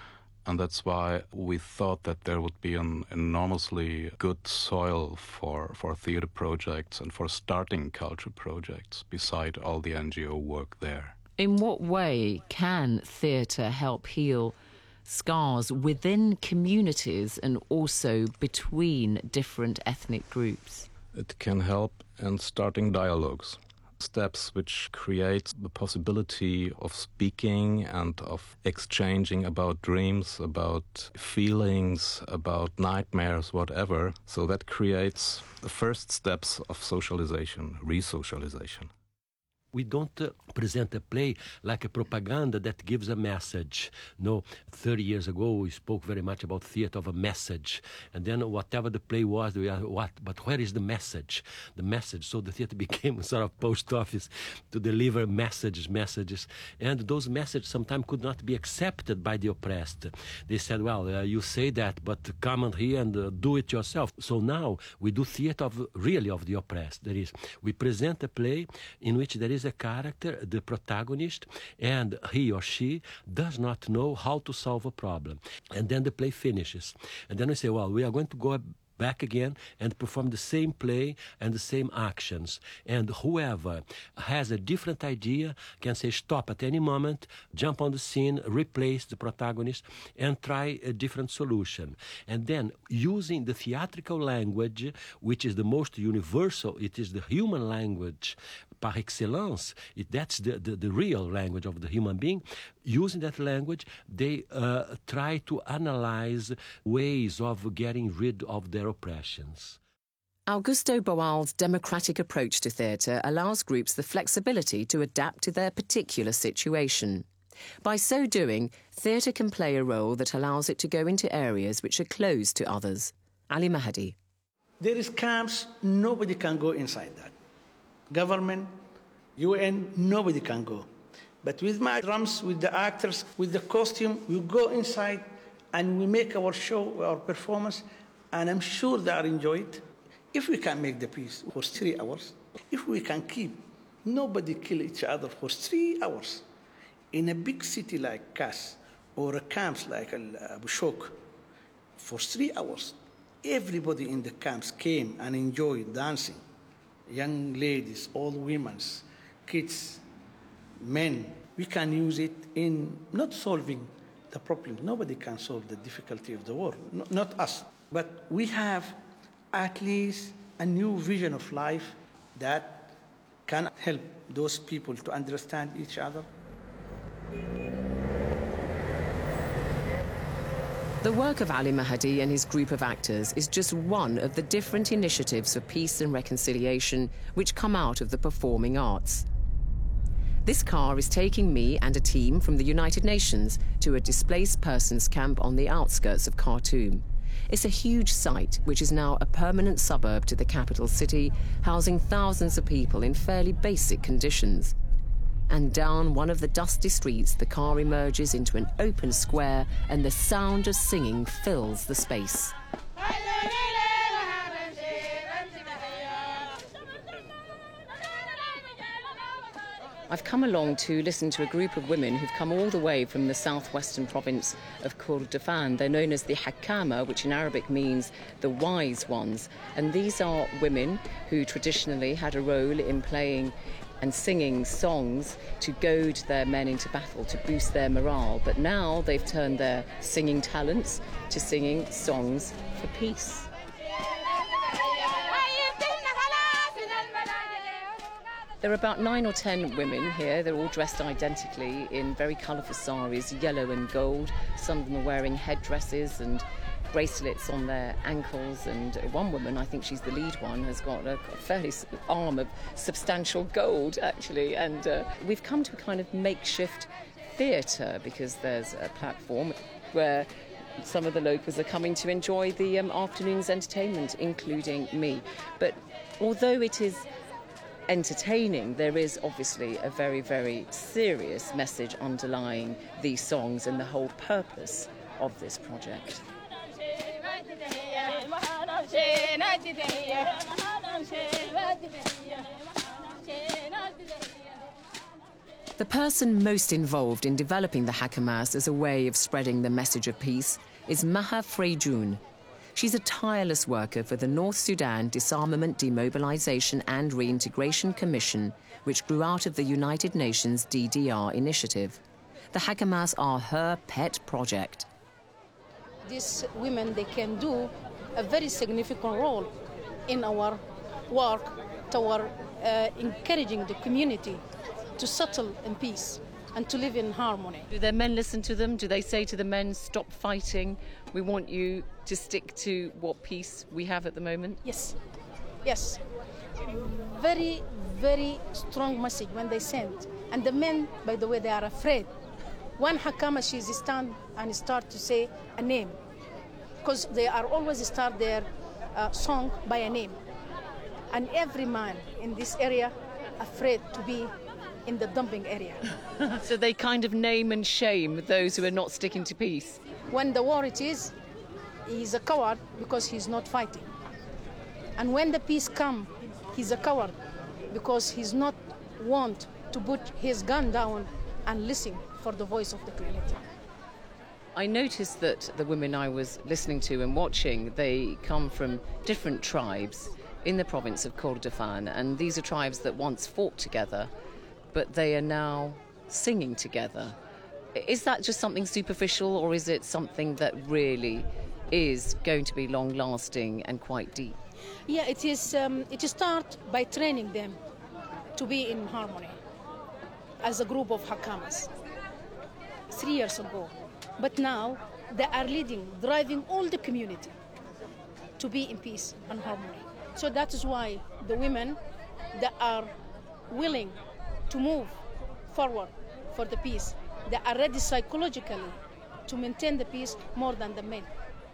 And that's why we thought that there would be an enormously good soil for, for theater projects and for starting culture projects beside all the N G O work there. In what way can theatre help heal scars within communities and also between different ethnic groups? It can help in starting dialogues, steps which create the possibility of speaking and of exchanging about dreams, about feelings, about nightmares, whatever. So that creates the first steps of socialization, re-socialization. We don't uh, present a play like a propaganda that gives a message. No, thirty years ago we spoke very much about theater of a message. And then whatever the play was, we are, what? But where is the message? The message. So the theater became a sort of post office to deliver messages, messages. And those messages sometimes could not be accepted by the oppressed. They said, well, uh, you say that, but come on here and uh, do it yourself. So now we do theater of really of the oppressed. That is, we present a play in which there is a character, the protagonist, and he or she does not know how to solve a problem. And then the play finishes. And then we say, well, we are going to go back again and perform the same play and the same actions. And whoever has a different idea can say stop at any moment, jump on the scene, replace the protagonist, and try a different solution. And then using the theatrical language, which is the most universal, it is the human language par excellence, it, that's the, the, the real language of the human being. Using that language, they uh, try to analyze ways of getting rid of their oppressions. Augusto Boal's democratic approach to theatre allows groups the flexibility to adapt to their particular situation. By so doing, theatre can play a role that allows it to go into areas which are closed to others. Ali Mahdi. There is camps, nobody can go inside that. Government, U N, nobody can go. But with my drums, with the actors, with the costume, we go inside and we make our show, our performance, and I'm sure they are enjoy it. If we can make the piece for three hours, if we can keep nobody kill each other for three hours, in a big city like Kas or a camps like Abu Shok, for three hours, everybody in the camps came and enjoyed dancing. Young ladies, old women, kids, men. We can use it in not solving the problem. Nobody can solve the difficulty of the war, no, not us. But we have at least a new vision of life that can help those people to understand each other. The work of Ali Mahdi and his group of actors is just one of the different initiatives for peace and reconciliation which come out of the performing arts. This car is taking me and a team from the United Nations to a displaced persons camp on the outskirts of Khartoum. It's a huge site which is now a permanent suburb to the capital city, housing thousands of people in fairly basic conditions. And down one of the dusty streets, the car emerges into an open square and the sound of singing fills the space. I've come along to listen to a group of women who've come all the way from the southwestern province of Kordofan. They're known as the Hakama, which in Arabic means the wise ones. And these are women who traditionally had a role in playing and singing songs to goad their men into battle, to boost their morale. But now they've turned their singing talents to singing songs for peace. There are about nine or ten women here. They're all dressed identically in very colourful saris, yellow and gold. Some of them are wearing headdresses and bracelets on their ankles, and one woman, I think she's the lead one, has got a fairly arm of substantial gold, actually. And uh, we've come to a kind of makeshift theatre because there's a platform where some of the locals are coming to enjoy the um, afternoon's entertainment, including me. But although it is entertaining, there is obviously a very, very serious message underlying these songs and the whole purpose of this project. The person most involved in developing the Hakamas as a way of spreading the message of peace is Maha Freyjoun. She's a tireless worker for the North Sudan Disarmament, Demobilization and Reintegration Commission, which grew out of the United Nations D D R initiative. The Hakamas are her pet project. These women, they can do a very significant role in our work toward uh, encouraging the community to settle in peace and to live in harmony. Do their men listen to them? Do they say to the men, stop fighting, we want you to stick to what peace we have at the moment? Yes, yes. Very, very strong message when they send. And the men, by the way, they are afraid. One Hakama, she stand and start to say a name, because they are always start their uh, song by a name. And every man in this area afraid to be in the dumping area. So they kind of name and shame those who are not sticking to peace. When the war it is, he's a coward because he's not fighting. And when the peace come, he's a coward because he's not want to put his gun down and listen for the voice of the community. I noticed that the women I was listening to and watching, they come from different tribes in the province of Kordofan, and these are tribes that once fought together, but they are now singing together. Is that just something superficial, or is it something that really is going to be long-lasting and quite deep? Yeah, it is. Um, it starts by training them to be in harmony as a group of Hakamas three years ago. But now they are leading, driving all the community to be in peace and harmony. So that is why the women that are willing to move forward for the peace, they are ready psychologically to maintain the peace more than the men.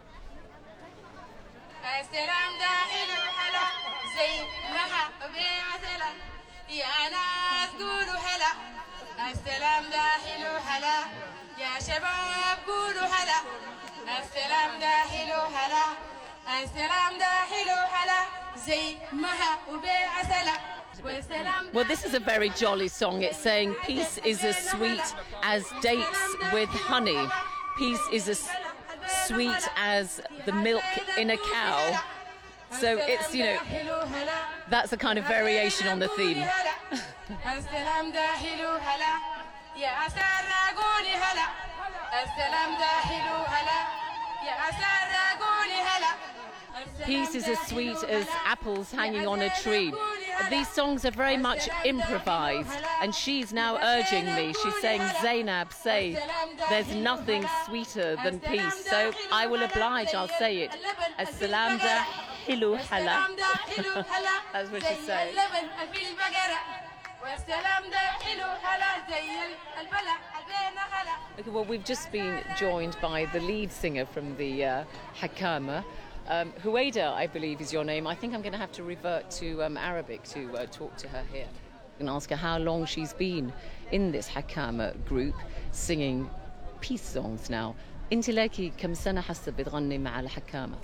Well, this is a very jolly song. It's saying peace is as sweet as dates with honey. Peace is as sweet as the milk in a cow. So it's, you know, that's a kind of variation on the theme. Peace is as sweet as apples hanging on a tree. These songs are very much improvised, and she's now urging me. She's saying, Zainab, say, there's nothing sweeter than peace. So I will oblige, I'll say it. As-salam dahilu hala. That's what she's saying. Okay, well, we've just been joined by the lead singer from the uh, Hakama. Um, Huwaida, I believe, is your name. I think I'm going to have to revert to um, Arabic to uh, talk to her here and ask her how long she's been in this Hakama group singing peace songs now. انت لكي كم سنة حسب بتغني مع الحكامة?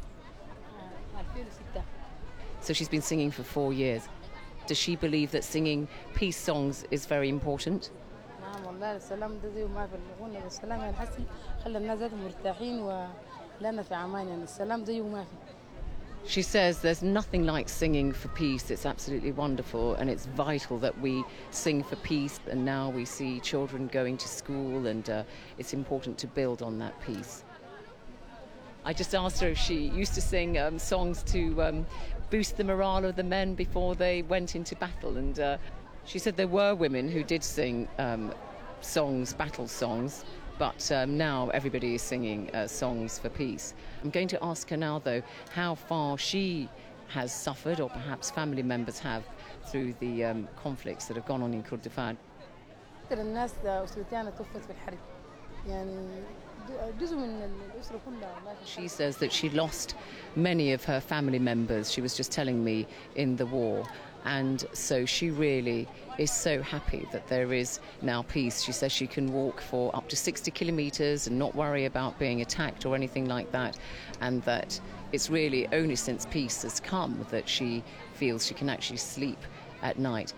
So she's been singing for four years. Does she believe that singing peace songs is very important? نعم والله السلام ده زي ما في الغنى بالسلام يعني حسي خلى الناس مرتاحين ولنا في عمان يعني السلام زي ما في. She says there's nothing like singing for peace. It's absolutely wonderful and it's vital that we sing for peace, and now we see children going to school, and uh, it's important to build on that peace. I just asked her if she used to sing um, songs to um, boost the morale of the men before they went into battle, and uh, she said there were women who did sing um, songs, battle songs, but um, now everybody is singing uh, songs for peace. I'm going to ask her now, though, how far she has suffered, or perhaps family members have, through the um, conflicts that have gone on in Kurdistan. She says that she lost many of her family members, she was just telling me, in the war. And so she really is so happy that there is now peace. She says she can walk for up to sixty kilometres and not worry about being attacked or anything like that, and that it's really only since peace has come that she feels she can actually sleep at night.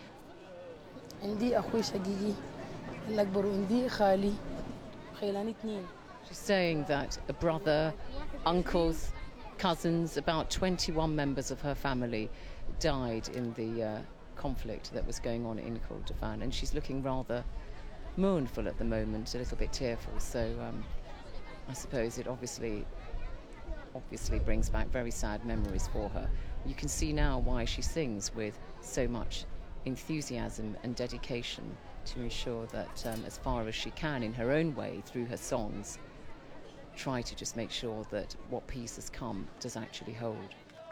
She's saying that a brother, uncles, cousins, about twenty-one members of her family died in the uh, conflict that was going on in Kurdistan, and she's looking rather mournful at the moment, a little bit tearful. So um, I suppose it obviously obviously brings back very sad memories for her. You can see now why she sings with so much enthusiasm and dedication to ensure that um, as far as she can in her own way through her songs, try to just make sure that what peace has come does actually hold.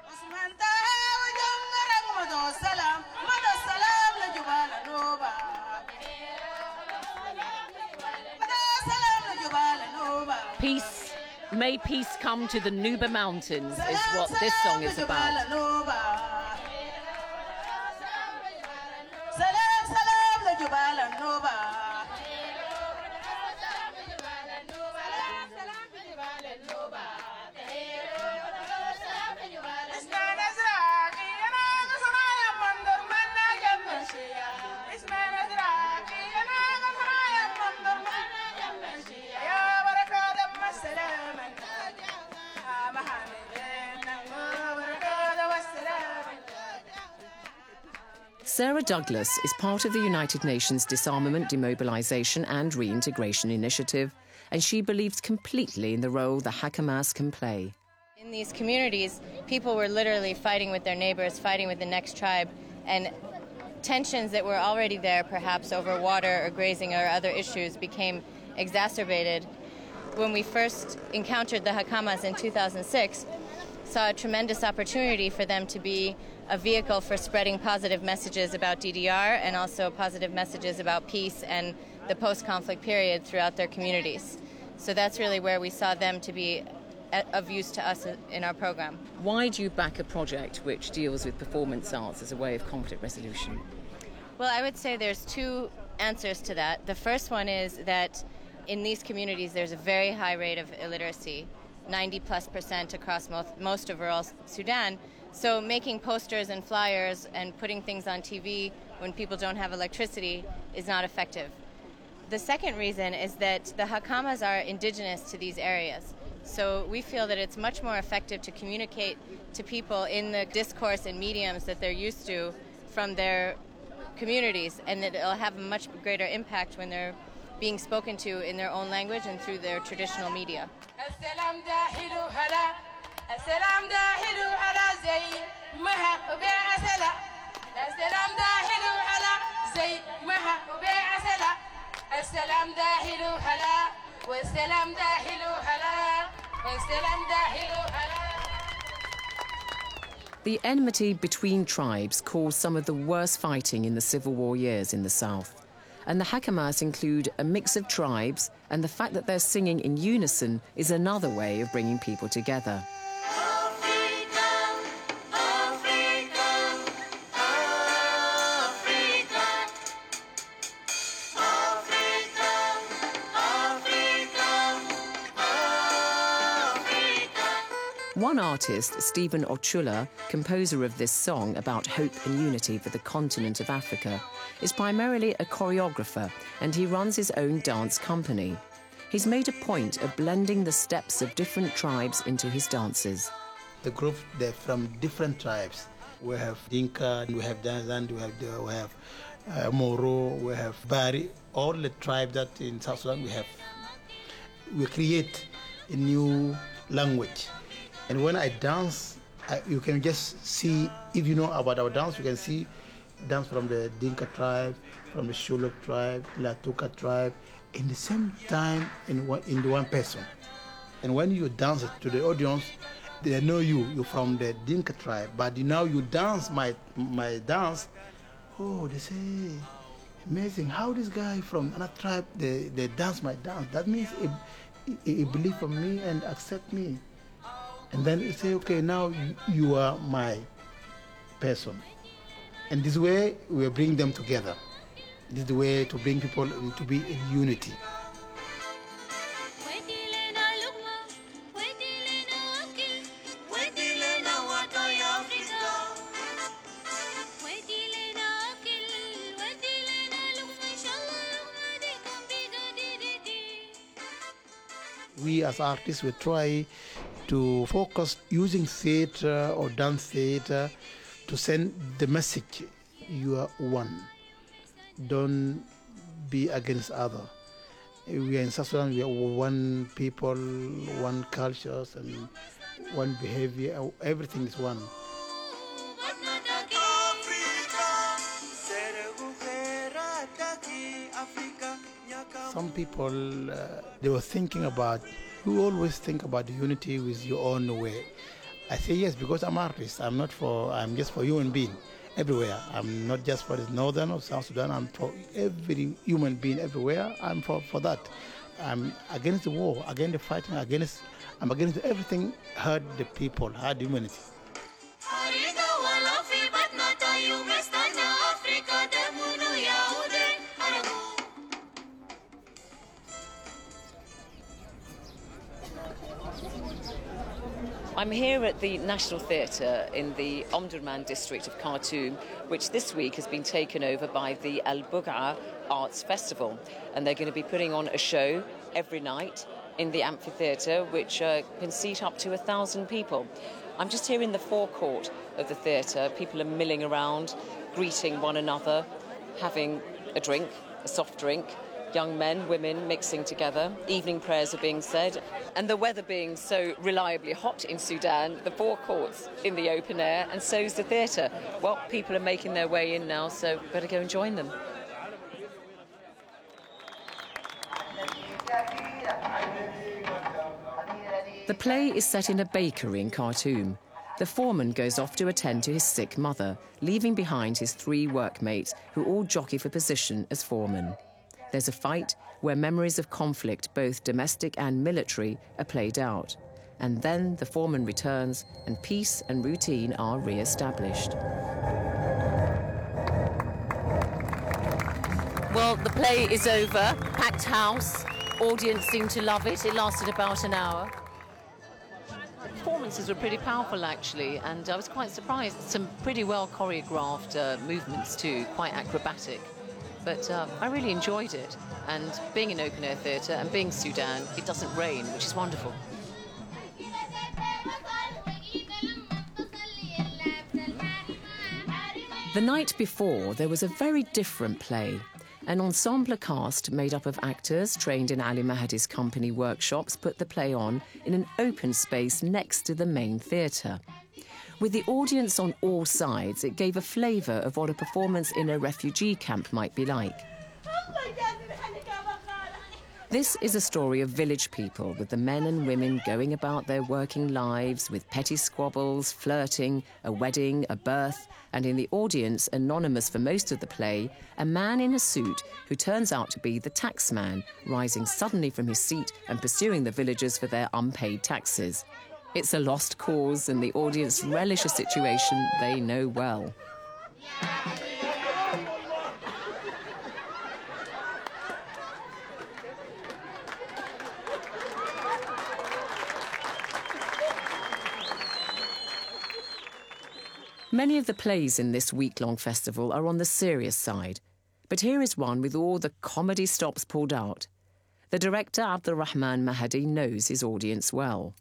Peace, may peace come to the Nuba Mountains is what this song is about. Sarah Douglas is part of the United Nations Disarmament, Demobilisation and Reintegration Initiative, and she believes completely in the role the Hakamas can play. In these communities, people were literally fighting with their neighbors, fighting with the next tribe, and tensions that were already there, perhaps over water or grazing or other issues, became exacerbated. When we first encountered the Hakamas in two thousand six, saw a tremendous opportunity for them to be a vehicle for spreading positive messages about D D R and also positive messages about peace and the post-conflict period throughout their communities. So that's really where we saw them to be of use to us in our program. Why do you back a project which deals with performance arts as a way of conflict resolution? Well, I would say there's two answers to that. The first one is that in these communities there's a very high rate of illiteracy, ninety plus percent across most, most of rural Sudan. So making posters and flyers and putting things on T V when people don't have electricity is not effective. The second reason is that the Hakamas are indigenous to these areas. So we feel that it's much more effective to communicate to people in the discourse and mediums that they're used to from their communities, and that it'll have a much greater impact when they're being spoken to in their own language and through their traditional media. السلام داخل على زي مها وبيع سلا السلام داخل على زي مها وبيع سلا السلام داخل على والسلام داخل على والسلام داخل على The enmity between tribes caused some of the worst fighting in the Civil War years in the South. And the Hakamas include a mix of tribes, and the fact that they're singing in unison is another way of bringing people together. One artist, Stephen Ochula, composer of this song about hope and unity for the continent of Africa, is primarily a choreographer, and he runs his own dance company. He's made a point of blending the steps of different tribes into his dances. The group, they're from different tribes. We have Dinka, we have Danzan, we have, we have uh, Moro, we have Bari, all the tribes that in South Sudan we have. We create a new language. And when I dance, I, you can just see, if you know about our dance, you can see dance from the Dinka tribe, from the Shuluk tribe, Latuka tribe, in the same time in one, in the one person. And when you dance to the audience, they know you, you're from the Dinka tribe, but now you dance my, my dance, oh, they say, amazing, how this guy from another tribe, they, they dance my dance. That means he, he, he believe in me and accept me. And then you say, okay, now you, you are my person. And this way, we bring them together. This is the way to bring people to be in unity. We as artists, we try to focus using theater or dance theater to send the message, you are one. Don't be against other. We are in South Sudan, we are one people, one cultures and one behavior, everything is one. Some people, uh, they were thinking about, you always think about the unity with your own way. I say yes, because I'm an artist. I'm not for, I'm just for human being everywhere. I'm not just for the northern or South Sudan. I'm for every human being everywhere. I'm for, for that. I'm against the war, against the fighting, against, I'm against everything hurt the people, hurt humanity. I'm here at the National Theatre in the Omdurman district of Khartoum, which this week has been taken over by the Al Buqa Arts Festival. And they're going to be putting on a show every night in the amphitheatre, which uh, can seat up to a thousand people. I'm just here in the forecourt of the theatre. People are milling around, greeting one another, having a drink, a soft drink. Young men, women mixing together. Evening prayers are being said. And the weather being so reliably hot in Sudan, the forecourt's in the open air, and so's the theatre. Well, people are making their way in now, so better go and join them. The play is set in a bakery in Khartoum. The foreman goes off to attend to his sick mother, leaving behind his three workmates who all jockey for position as foreman. There's a fight where memories of conflict, both domestic and military, are played out. And then the foreman returns and peace and routine are re-established. Well, the play is over. Packed house. Audience seemed to love it. It lasted about an hour. The performances were pretty powerful, actually, and I was quite surprised. Some pretty well choreographed uh, movements, too, quite acrobatic. But uh, I really enjoyed it. And being in open-air theatre and being Sudan, it doesn't rain, which is wonderful. The night before, there was a very different play. An ensemble cast made up of actors trained in Ali Mahdi's company workshops put the play on in an open space next to the main theatre. With the audience on all sides, it gave a flavour of what a performance in a refugee camp might be like. This is a story of village people, with the men and women going about their working lives with petty squabbles, flirting, a wedding, a birth, and in the audience, anonymous for most of the play, a man in a suit who turns out to be the taxman, rising suddenly from his seat and pursuing the villagers for their unpaid taxes. It's a lost cause, and the audience relish a situation they know well. Many of the plays in this week-long festival are on the serious side, but here is one with all the comedy stops pulled out. The director, Abdulrahman Mahdi, knows his audience well.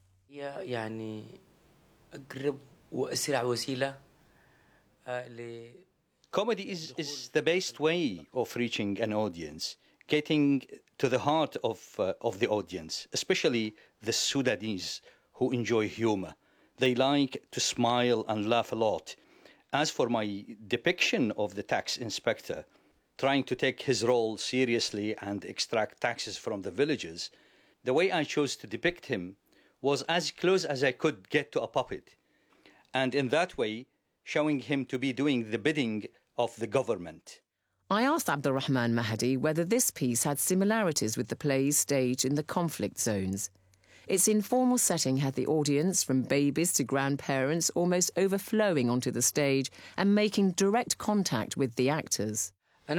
Comedy is, is the best way of reaching an audience, getting to the heart of, uh, of the audience, especially the Sudanese who enjoy humor. They like to smile and laugh a lot. As for my depiction of the tax inspector, trying to take his role seriously and extract taxes from the villagers, the way I chose to depict him was as close as I could get to a puppet. And in that way, showing him to be doing the bidding of the government. I asked Abdulrahman Mahdi whether this piece had similarities with the plays staged in the conflict zones. Its informal setting had the audience, from babies to grandparents, almost overflowing onto the stage and making direct contact with the actors. I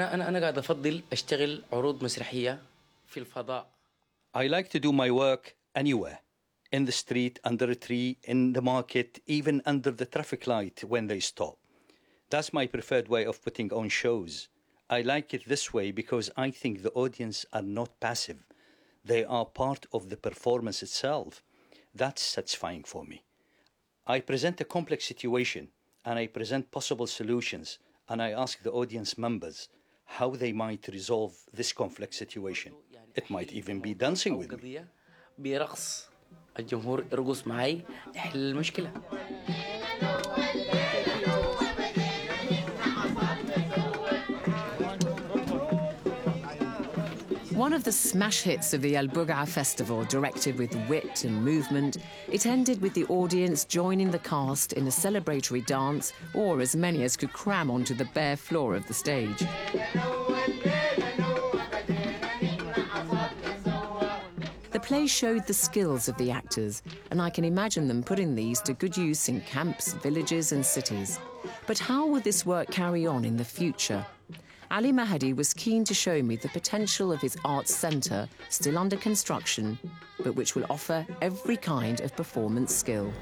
like to do my work anywhere. In the street, under a tree, in the market, even under the traffic light when they stop. That's my preferred way of putting on shows. I like it this way because I think the audience are not passive. They are part of the performance itself. That's satisfying for me. I present a complex situation and I present possible solutions, and I ask the audience members how they might resolve this complex situation. It might even be dancing with me. الجمهور يرقص معي نحل المشكلة. One of the smash hits of the Al Bugaa Festival, directed with wit and movement, it ended with the audience joining the cast in a celebratory dance, or as many as could cram onto the bare floor of the stage. The play showed the skills of the actors, and I can imagine them putting these to good use in camps, villages and cities. But how will this work carry on in the future? Ali Mahdi was keen to show me the potential of his arts centre, still under construction, but which will offer every kind of performance skill.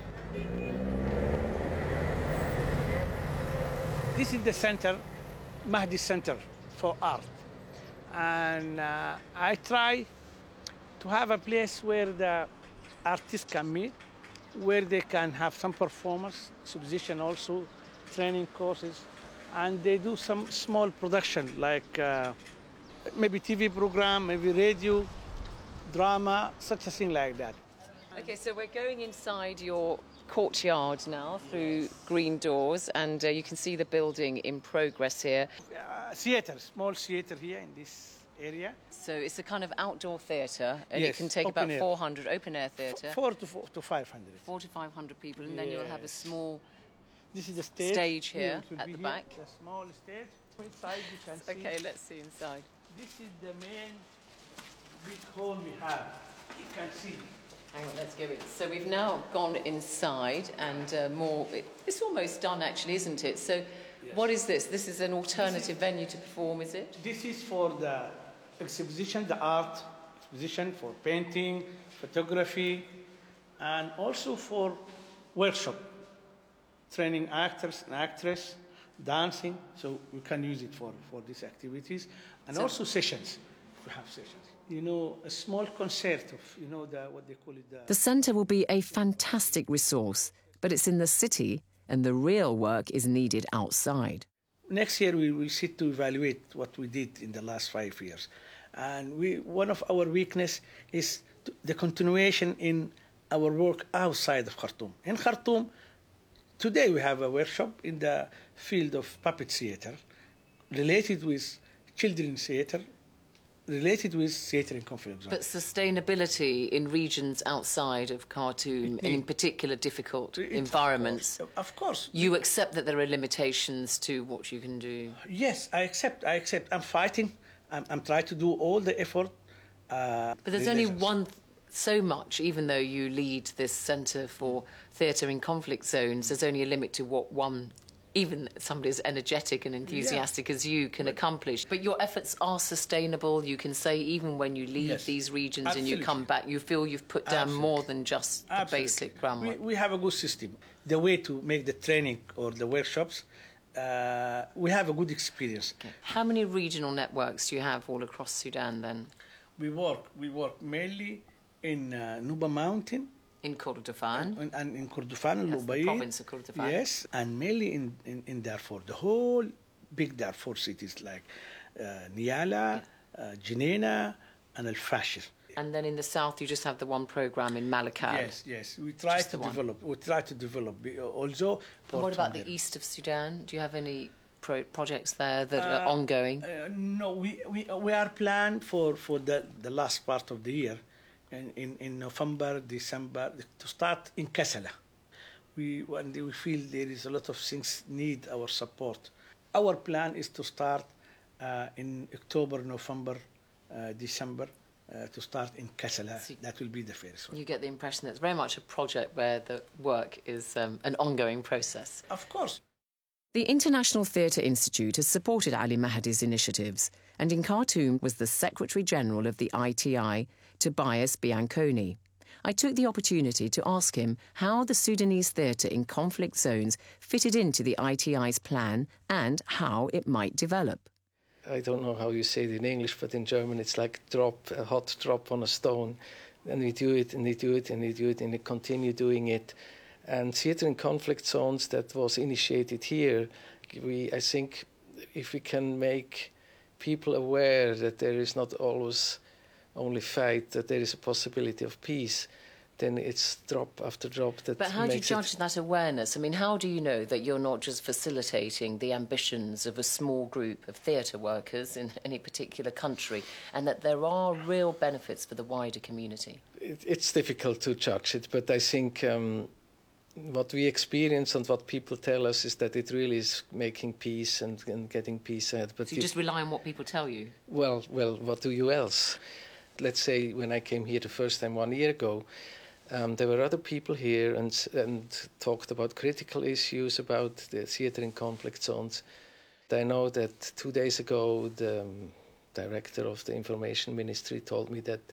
This is the centre, Mahdi Centre for Art. And uh, I try to have a place where the artists can meet, where they can have some performance, exhibition also, training courses, and they do some small production like uh, maybe T V program, maybe radio, drama, such a thing like that. OK, so we're going inside your courtyard now through green doors, and uh, you can see the building in progress here. Uh, theatre, small theatre here in this area. So it's a kind of outdoor theatre, and yes, it can take about air. four hundred, open-air theatre. F four to, four to five hundred. Four to five hundred people, and yes. then you'll have a small this is the stage, stage here yeah, at the here, back. A small stage. Inside you can see. OK, let's see inside. This is the main big hall we have. You can see. Hang on, let's go in. So we've now gone inside, and uh, more... It's almost done, actually, isn't it? So yes. What is this? This is an alternative is, venue to perform, is it? This is for the exhibition, the art exhibition, for painting, photography, and also for workshop, training actors and actresses, dancing. So we can use it for, for these activities. And so, also sessions. We have sessions. You know, a small concert of, you know, the, what they call it. The, the centre will be a fantastic resource, but it's in the city, and the real work is needed outside. Next year, we will sit to evaluate what we did in the last five years. And we, one of our weakness is the continuation in our work outside of Khartoum. In Khartoum, today we have a workshop in the field of puppet theatre related with children's theatre, related with theatre in conflict zones. But sustainability in regions outside of Khartoum, and in particular difficult It- environments, Of course, of course. you accept that there are limitations to what you can do? Yes, I accept. I accept. I'm fighting. I'm, I'm trying to do all the effort. Uh, But there's the only lessons. one, so much, even though you lead this centre for theatre in conflict zones, there's only a limit to what one, even somebody as energetic and enthusiastic as you, can accomplish. But your efforts are sustainable. You can say even when you leave Yes, these regions and you absolutely. come back, you feel you've put down Absolutely. more than just the Absolutely. basic We, groundwork. we have a good system. The way to make the training or the workshops, uh, we have a good experience. How many regional networks do you have all across Sudan then? We work. We work mainly in uh, Nuba Mountain. In Kordofan. And, and in Kordofan, Yes, the Lubai. province of Kordofan. Yes, and mainly in, in, in Darfur. The whole big Darfur cities like uh, Niala, uh, Jenaina, and Al Fashir. And then in the south, you just have the one programme in Malakal. Yes, yes. We try Just to the one. develop. We try to develop. uh, Also, And what about Port the east of Sudan? Do you have any pro- projects there that Uh, are ongoing? Uh, no, we, we, we are planned for, for the, the last part of the year, in, in, in November, December, to start in Kassala. We, when we feel there is a lot of things need our support. Our plan is to start uh, in October, November, uh, December, uh, to start in Kassala. That will be the first one. You get the impression that it's very much a project where the work is um, an ongoing process. Of course. The International Theatre Institute has supported Ali Mahdi's initiatives, and in Khartoum was the Secretary General of the I T I, Tobias Bianconi. I took the opportunity to ask him how the Sudanese theatre in conflict zones fitted into the I T I's plan and how it might develop. I don't know how you say it in English, but in German it's like drop, a hot drop on a stone. And we do it, and we do it, and we do it, and we continue doing it. And theatre in conflict zones that was initiated here, we, I think if we can make people aware that there is not always only fight, that there is a possibility of peace, then it's drop after drop that But how do you makes judge it. that awareness? I mean, how do you know that you're not just facilitating the ambitions of a small group of theatre workers in any particular country, and that there are real benefits for the wider community? It, it's difficult to judge it, but I think um, what we experience and what people tell us is that it really is making peace and, and getting peace ahead. But So you just rely on what people tell you? Well, well, what do you else? Let's say when I came here the first time one year ago, um, there were other people here and and talked about critical issues about the theatre in conflict zones. I know that two days ago the um, director of the information ministry told me that